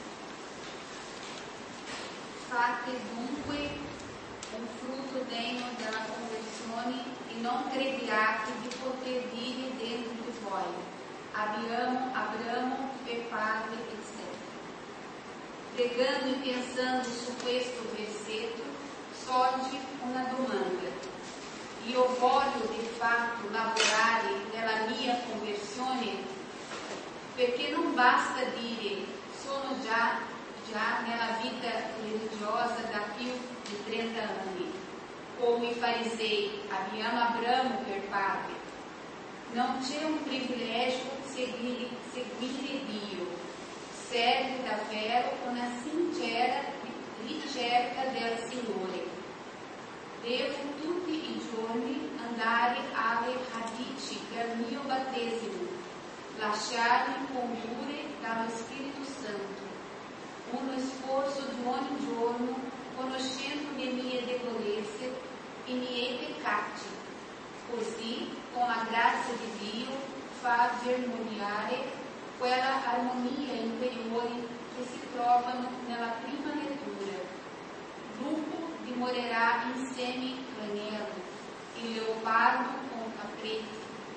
Fate dunque un frutto degno della conversione e non crediate di poter dire dentro di voi: abbiamo Abramo per padre, eccetera. Pregando e pensando su questo versetto, sorge una domanda. Io voglio di fatto lavorare nella mia conversione, perché non basta dire sono già, già nella vita religiosa da più di trenta anni, come i farisei, abbiamo Abramo per padre. Non c'è un privilegio seguire, seguire Dio, serve davvero una sincera ricerca del Signore. Devo tutti i giorni andare alle radici del mio battesimo, lasciarmi condurre dallo Spirito Santo, uno sforzo di ogni giorno, conoscendo le mie debolezze e i miei peccati, così con la grazia di Dio far germogliare quella armonia interiore che si trovano nella prima lettura. Lupo dimorerà insieme l'agnello, il leopardo con caprette,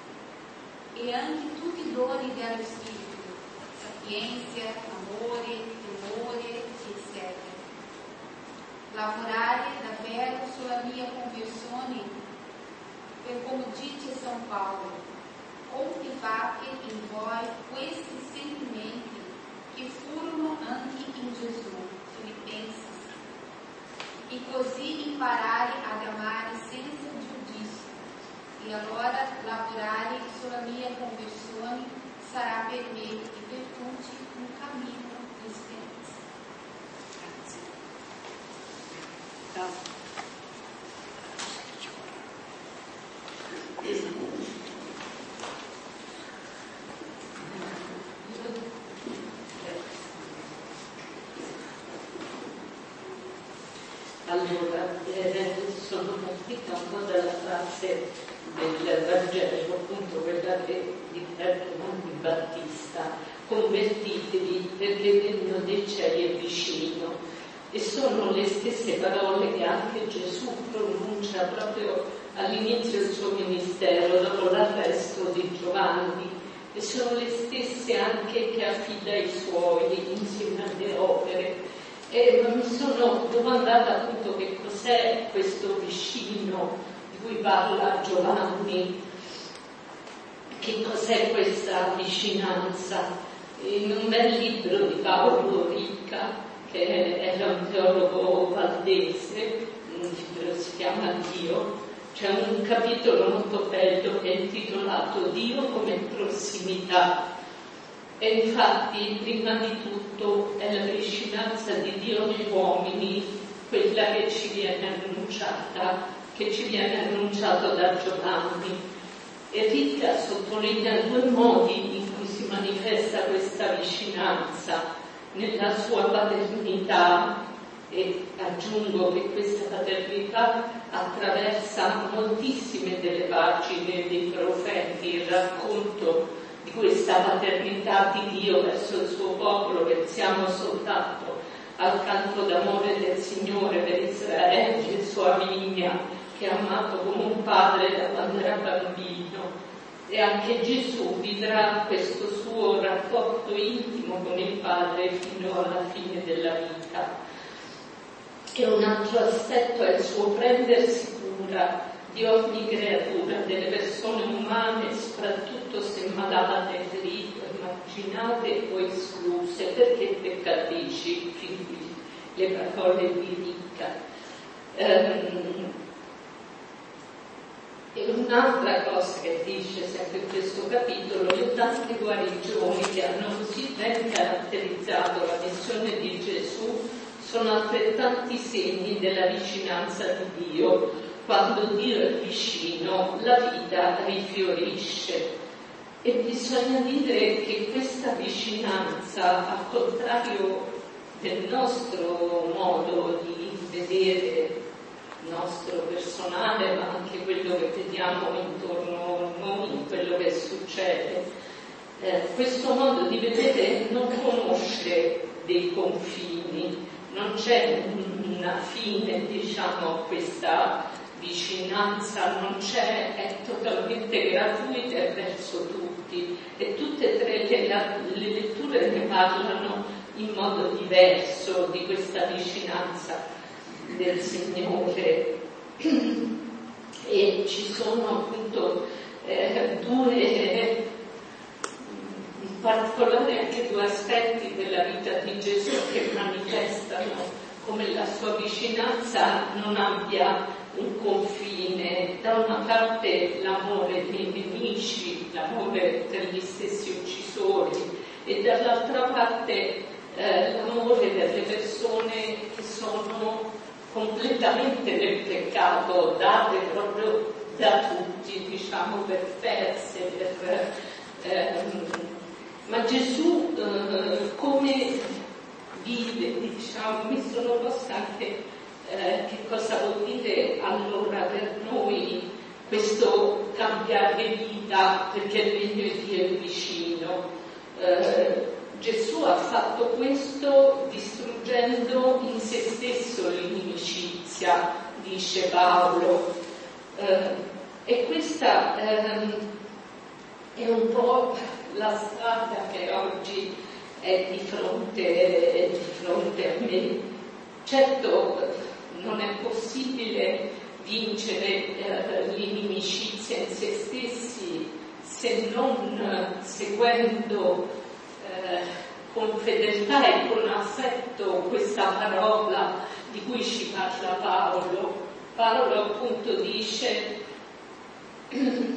e anche tutti i doni dello Spirito, sapienza, amore, temore, eccetera. Lavorare davvero sulla mia conversione, per come dice São Paulo, coltivate in voi questi sentimenti che furono anche in Gesù, Filipenses, e così imparare ad amare senza giudizio, e allora lavorare sulla mia conversione sarà per me e per tutti un cammino di speranza. Grazie. No. Allora, eh, sono partita un po' dalla frase del Vangelo, appunto quella che di Giovanni Battista: convertitevi perché il regno dei cieli è vicino. E sono le stesse parole che anche Gesù pronuncia proprio all'inizio del suo ministero, dopo l'arresto di Giovanni, e sono le stesse anche che affida ai suoi insieme alle opere. E mi sono domandata appunto che cos'è questo vicino di cui parla Giovanni, che cos'è questa vicinanza. In un bel libro di Paolo Ricca, che era un teologo valdese, un libro si chiama Dio, c'è un capitolo molto bello che è intitolato Dio come prossimità. E infatti, prima di tutto, è la vicinanza di Dio negli uomini, quella che ci viene annunciata, che ci viene annunciato da Giovanni. E Ricca sottolinea due modi in cui si manifesta questa vicinanza: nella sua paternità, e aggiungo che questa paternità attraversa moltissime delle pagine dei profeti, il racconto di questa paternità di Dio verso il suo popolo. Pensiamo soltanto al canto d'amore del Signore per Israele, il sua vigna, che ha amato come un padre da quando era bambino. E anche Gesù vivrà questo suo rapporto intimo con il Padre fino alla fine della vita. E un altro aspetto è il suo prendersi cura di ogni creatura, delle persone umane, soprattutto se malate, ferite, marginate o escluse, perché peccatrici, fin qui le parole di Ricca. Ehm, E un'altra cosa che dice sempre in questo capitolo: le tante guarigioni che hanno così ben caratterizzato la missione di Gesù sono altrettanti segni della vicinanza di Dio. Quando Dio è vicino, la vita rifiorisce. E bisogna dire che questa vicinanza, al contrario del nostro modo di vedere, nostro personale, ma anche quello che vediamo intorno a noi, quello che succede, eh, questo modo di vedere non conosce dei confini, non c'è una fine, diciamo, a questa vicinanza, non c'è, è totalmente gratuita e verso tutti, e tutte e tre le, le letture ne parlano in modo diverso di questa vicinanza del Signore. E ci sono appunto eh, due, in particolare anche due aspetti della vita di Gesù che manifestano come la sua vicinanza non abbia un confine. Da una parte l'amore dei nemici, l'amore per gli stessi uccisori, e dall'altra parte eh, l'amore per le persone che sono completamente nel peccato, date proprio da tutti, diciamo, per perse, per, ehm, ma Gesù eh, come vive, diciamo, mi sono posta anche eh, che cosa vuol dire allora per noi questo cambiare vita, perché il regno di Dio è vicino. Eh, Gesù ha fatto questo distruggendo in se stesso l'inimicizia, dice Paolo, eh, e questa eh, è un po' la strada che oggi è di fronte, è di fronte a me. Certo, non è possibile vincere eh, l'inimicizia in se stessi se non seguendo Eh, con fedeltà e con affetto questa parola di cui ci parla Paolo. Paolo appunto dice eh,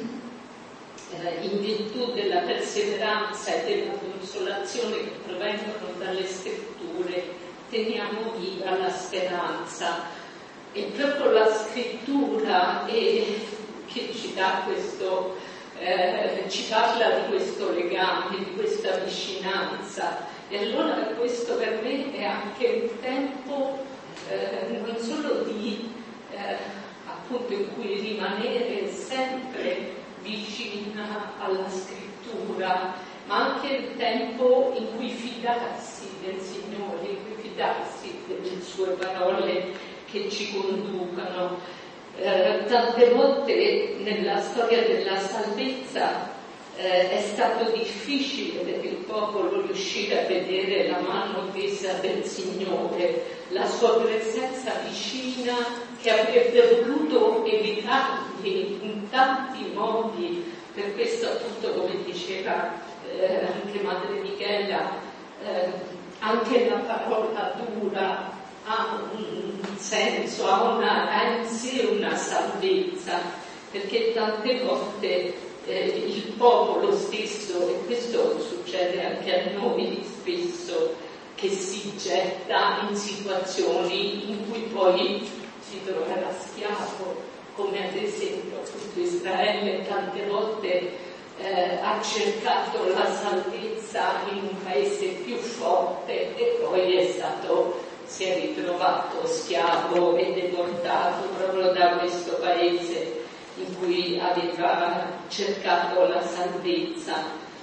in virtù della perseveranza e della consolazione che provengono dalle scritture teniamo viva la speranza. E proprio la scrittura è, che ci dà questo Eh, ci parla di questo legame, di questa vicinanza, e allora questo per me è anche un tempo eh, non solo di eh, appunto in cui rimanere sempre vicina alla scrittura, ma anche il tempo in cui fidarsi del Signore, in cui fidarsi delle sue parole che ci conducano. Eh, tante volte nella storia della salvezza eh, è stato difficile per il popolo riuscire a vedere la mano tesa del Signore, la sua presenza vicina che avrebbe voluto evitarli in tanti modi. Per questo appunto, come diceva eh, anche Madre Michela, eh, anche la parola dura ha un senso, ha, una, ha in sé una salvezza, perché tante volte eh, il popolo stesso, e questo succede anche a noi spesso, che si getta in situazioni in cui poi si troverà schiavo, come ad esempio appunto Israele tante volte eh, ha cercato la salvezza in un paese più forte e poi è stato, si è ritrovato schiavo e deportato proprio da questo paese in cui aveva cercato la salvezza.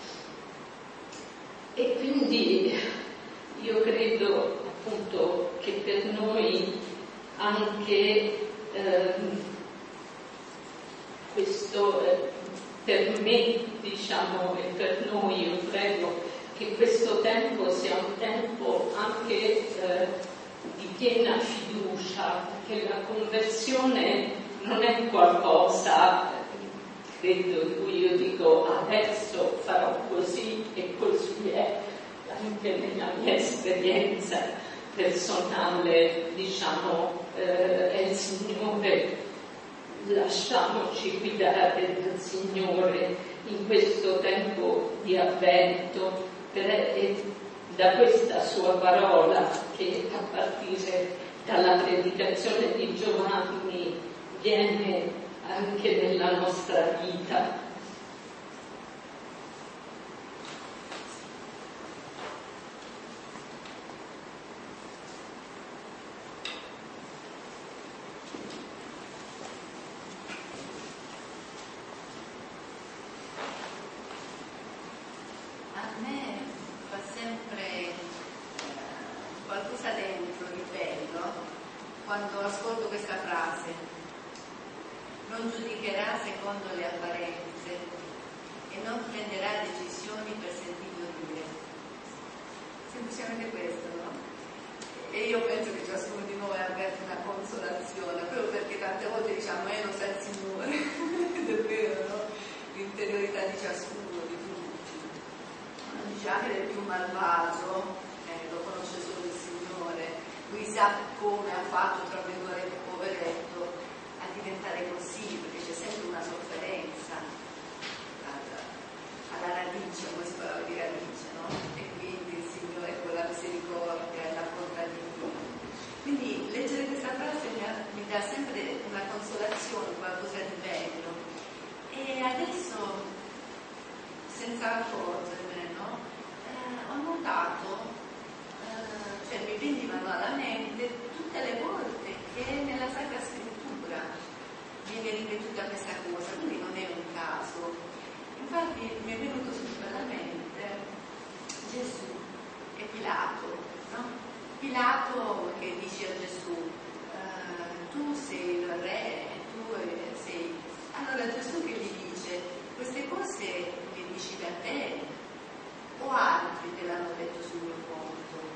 E quindi io credo appunto che per noi anche ehm, questo, eh, per me diciamo e per noi io prego che questo tempo sia un tempo anche eh, di piena fiducia, perché la conversione non è qualcosa, credo, di cui io dico adesso farò così e così è. Anche nella mia esperienza personale, diciamo, eh, è il Signore, lasciamoci guidare dal Signore in questo tempo di avvento, per, e da questa sua parola che a partire dalla predicazione di Giovanni viene anche nella nostra vita. Quando ascolto questa frase, non giudicherà secondo le apparenze e non prenderà decisioni per sentito dire. Semplicemente questo, no? E io penso che ciascuno di noi abbia una consolazione, proprio perché tante volte diciamo eh non sa il Signore, ed è vero, no? L'interiorità di ciascuno, di tutti. Non dice anche del più malvagio, eh, lo conosce solo il Signore. Lui sa come ha fatto, tra virgolette, poveretto, a diventare così, perché c'è sempre una sofferenza alla, alla radice, come si parla di radice, no? E quindi il Signore con la misericordia e la bontà di Dio. Quindi leggere questa frase mi, ha, mi dà sempre una consolazione, qualcosa di bello. E adesso, senza accorgermene, no? Eh, ho notato, cioè mi venivano alla mente tutte le volte che nella Sacra Scrittura viene ripetuta questa cosa, quindi non è un caso. Infatti mi è venuto subito alla mente Gesù e Pilato, no? Pilato che dice a Gesù eh, tu sei il re, tu sei... Allora Gesù che gli dice queste cose le dici da te o altri te l'hanno detto sul mio conto?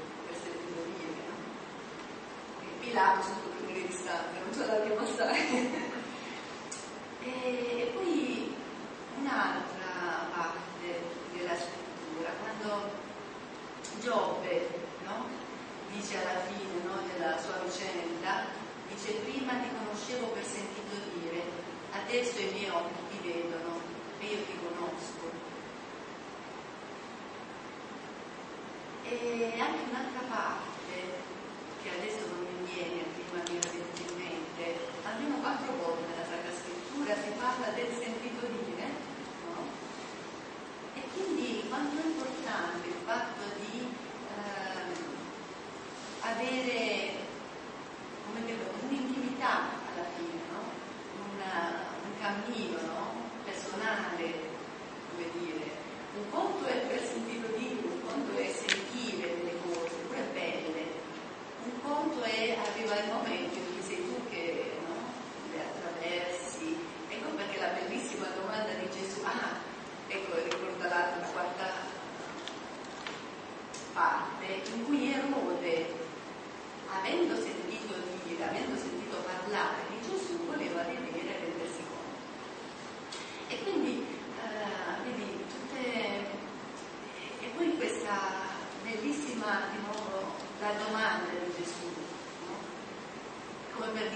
Pilato sotto il primo istante, non ce l'abbiamo assai. e, e poi un'altra parte della scrittura, quando Giobbe, no, dice alla fine, no, della sua vicenda, dice prima ti conoscevo per sentito dire, adesso i miei occhi ti vedono e io ti conosco. E anche un'altra parte che adesso non mi viene, prima mi era venuto in mente, almeno quattro volte nella Sacra Scrittura si parla del sentito dire, no? E quindi quanto è importante il fatto di eh, avere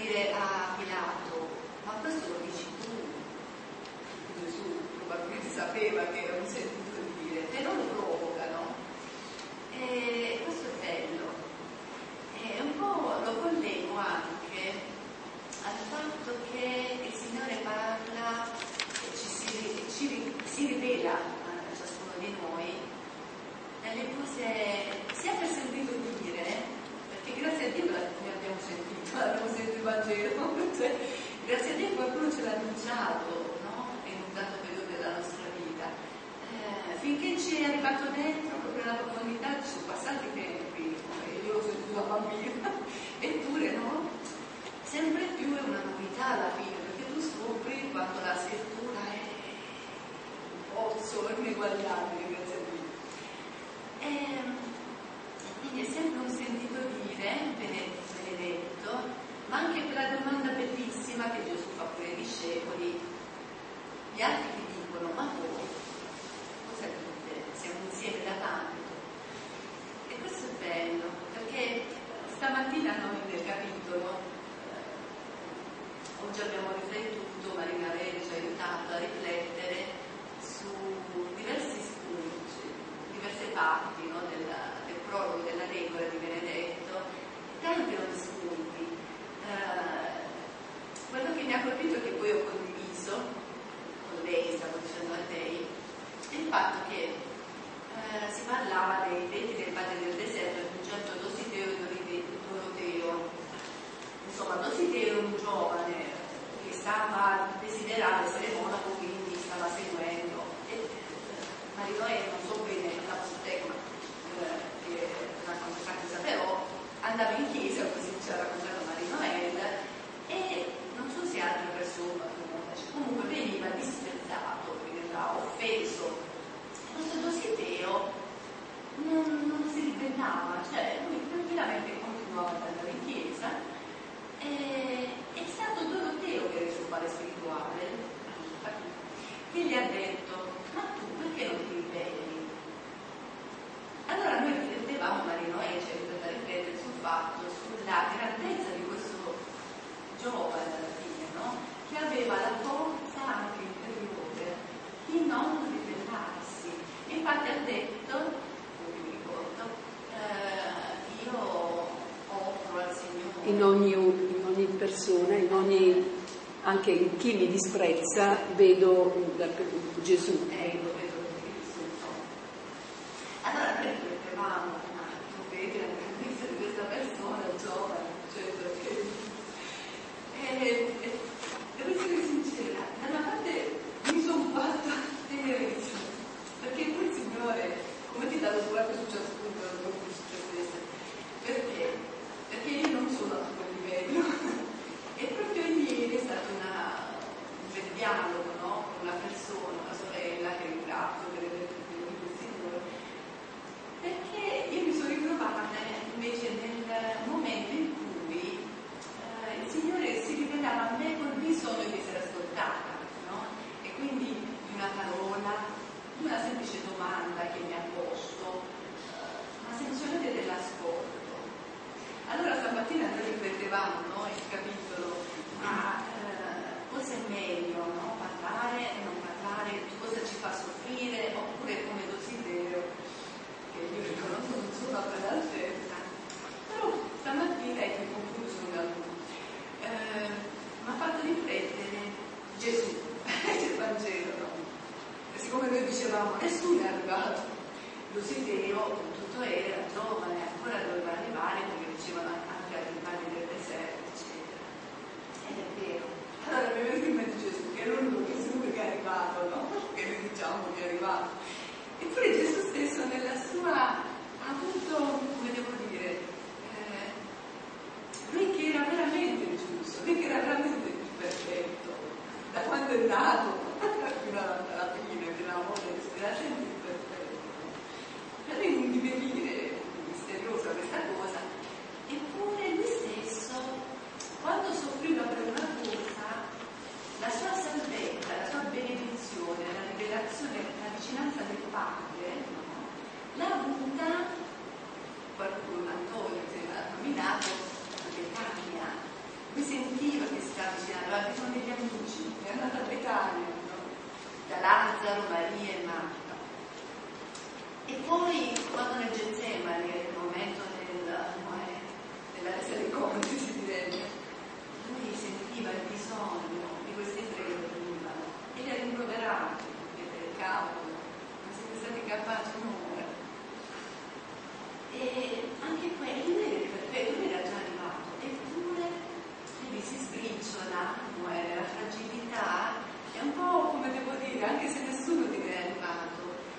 dire a Pilato: ma questo lo dici tu? Gesù probabilmente sapeva che era un sentito dire, e non lo provocano. E questo è bello. E un po' lo collego anche al fatto che il Signore parla e ci si, ci, si rivela a ciascuno di noi nelle cose sia per sentito dire, perché grazie a Dio ne abbiamo sentito, abbiamo sentito il Vangelo, cioè, grazie a Dio qualcuno ce l'ha annunciato, no? In un dato periodo della nostra vita. Eh, finché ci è arrivato dentro, proprio nella profondità, ci sono passati tempi, io l'ho sentito da bambina, eppure no? Sempre più è una novità alla fine, perché tu scopri quando la scrittura è un pozzo ineguagliabile, grazie a Dio. E quindi è sempre un sentito dire, benedetto, ma anche quella domanda bellissima che Gesù fa pure ai discepoli, gli altri che dicono: ma voi cosa dite? Siamo insieme da tanto. E questo è bello, perché stamattina noi nel capitolo eh, oggi abbiamo riflettuto, Marina Rede ci ha aiutato a riflettere su diversi spunti, diverse parti, no, della, del prologo della regola di Benedetto, tanti altri spunti. Eh, quello che mi ha colpito e che poi ho condiviso con lei, stavo dicendo a lei, è il fatto che eh, si parlava dei venti del padre del deserto, di un certo Dositeo e Doroteo. Insomma, Dositeo era un giovane che stava a desiderare essere monaco, quindi stava seguendo. E Marinoè, non so bene la sottegma eh, che racconta questa, però andava in chiesa, così ci ha raccontato Marinoè, e non so se altre persone, comunque veniva disprezzato, veniva offeso. Questo Dositeo non, non si ribellava, cioè lui tranquillamente continuava ad andare in chiesa. E, è stato Doroteo, che era il suo padre spirituale, che gli ha detto: ma tu perché non ti ribelli? Allora noi riflettevamo, Marinoè ci ha aiutato a riflettere sul fatto, sulla grandezza di questo giovane alla fine, no? Che aveva la forza anche interiore di non ribellarsi. Infatti ha detto, non mi ricordo, eh, io offro al Signore. In ogni, in ogni persona, in ogni, anche in chi mi disprezza, vedo Gesù. Ecco, vedo Gesù. Allora noi riflettevamo, ma tu vedi la grandezza di questa persona giovane, cioè perché... E, e, devo essere sincera, da una parte mi sono fatta tenerezza, perché poi il Signore, come ti dà lo sguardo su ciascuno, non è successo, perché? Perché io non sono a quel livello. E proprio ieri è stato una, un bel dialogo, no? Con una persona, una sorella che ringrazio per aver detto il Signore, perché io mi sono ritrovata invece nel momento in cui eh, il Signore si rivelava a me col bisogno di essere ascoltata, no? E quindi di una parola, di una semplice domanda che mi ha posto, eh, ma semplicemente dell'ascolto. Allora stamattina noi riflettevamo, no, il capitolo, ma eh, cosa è meglio, no? Parlare e non parlare, cosa ci fa soffrire, oppure come Dositeo, che io riconosco non sono a all'altezza. Però stamattina è in conclusione eh, mi ha fatto riflettere Gesù, il Vangelo, no? E siccome noi dicevamo nessuno è arrivato, Dositeo tutto era giovane, ancora doveva arrivare, perché dicevano anche ai padri del deserto, eccetera. Ed è vero. Allora mi è venuto in mente Gesù, che è l'unico Gesù che è arrivato, no? Che noi diciamo che è arrivato. Eppure Gesù stesso nella sua ha avuto, come devo dire, eh, lui che era veramente giusto, lui che era veramente più perfetto, da quando è nato fino alla fine, fino alla morte, era sempre più perfetto. Per me è un divenire misteriosa questa cosa. Eppure lui stesso, quando soffriva per una cosa, la sua salvezza, la sua benedizione, la rivelazione, la vicinanza del Padre, no? L'ha avuta, qualcuno, Antonio, che ha nominato, Betania. Lui sentì poi quando nel Getsemani, nel momento del, della resa dei conti, si direbbe, lui sentiva il bisogno di questi tre che dormivano e li ha rimproverati, perché cavolo, ma siete stati capaci un'ora. E anche quello, lui era perfetto, lui era già arrivato, eppure lui si sbriciola, muore, la fragilità, è un po' come devo dire, anche se nessuno di me è arrivato.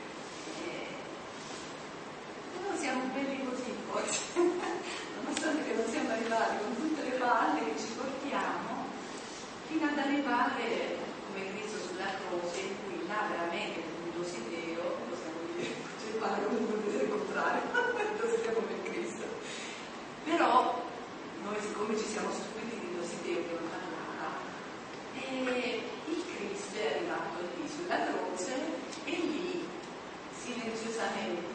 Noi siamo belli così forse, nonostante che non siamo arrivati con tutte le palle che ci portiamo, fino ad arrivare come Cristo sulla croce, in cui là veramente un desiderio, possiamo dire, c'è il padre non vuol dire il contrario, desideriamo come Cristo. Però noi siccome ci siamo stupiti di desiderio che non parlava, e il Cristo è arrivato lì sulla croce e lì silenziosamente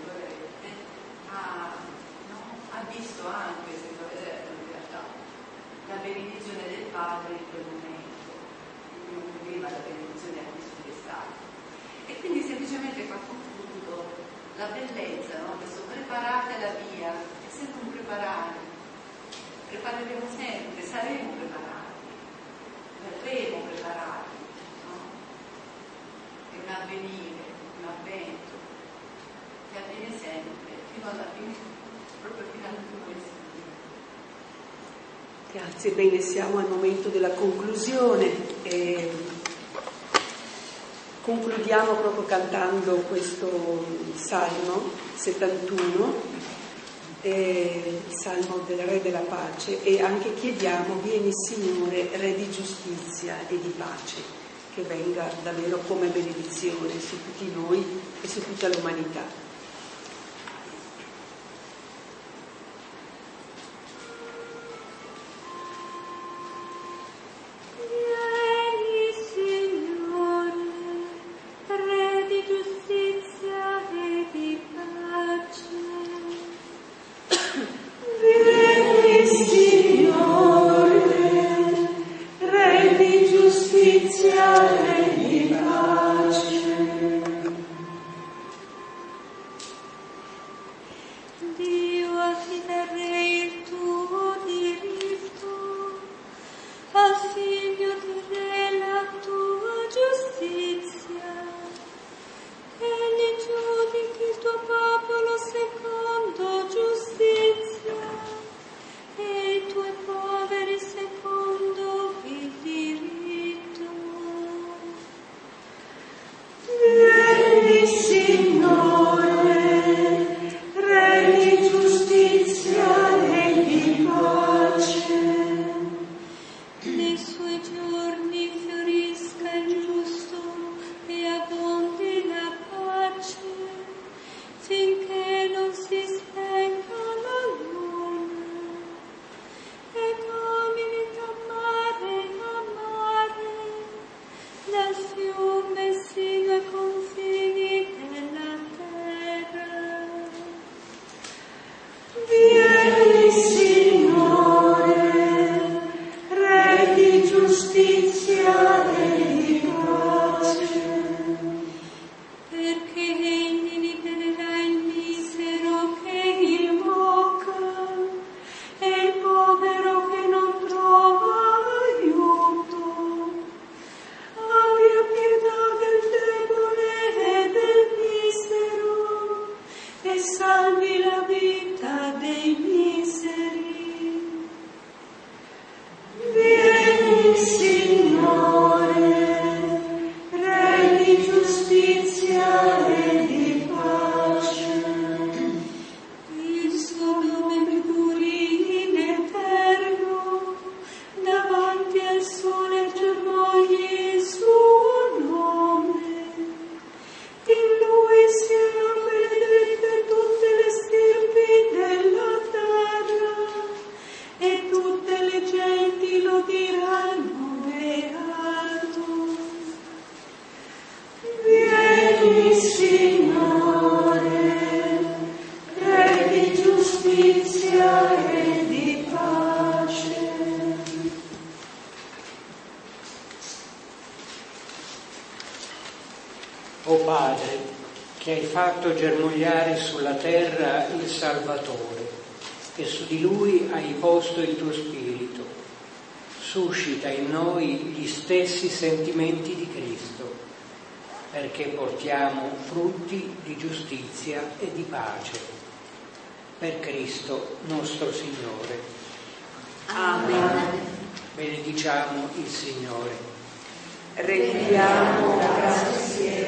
Ha, no? ha visto anche, senza vederlo in realtà, la benedizione del Padre in quel momento, non vedeva la benedizione anche sul destino. E quindi semplicemente qua concludo la bellezza, no? Questo preparate la via, è sempre un preparare, prepareremo sempre, saremo preparati, verremo preparati, no? È un avvenire, un avvento che avviene sempre. Fino alla fine, proprio fino all'ultimo istante. Grazie, bene, siamo al momento della conclusione. E concludiamo proprio cantando questo Salmo settantuno, eh, il Salmo del Re della Pace, e anche chiediamo: vieni Signore, Re di giustizia e di pace, che venga davvero come benedizione su tutti noi e su tutta l'umanità. che hai fatto germogliare sulla terra il Salvatore, e su di lui hai posto il tuo Spirito. Suscita in noi gli stessi sentimenti di Cristo, perché portiamo frutti di giustizia e di pace. Per Cristo nostro Signore. Amen. Benediciamo il Signore. Rendiamo grazie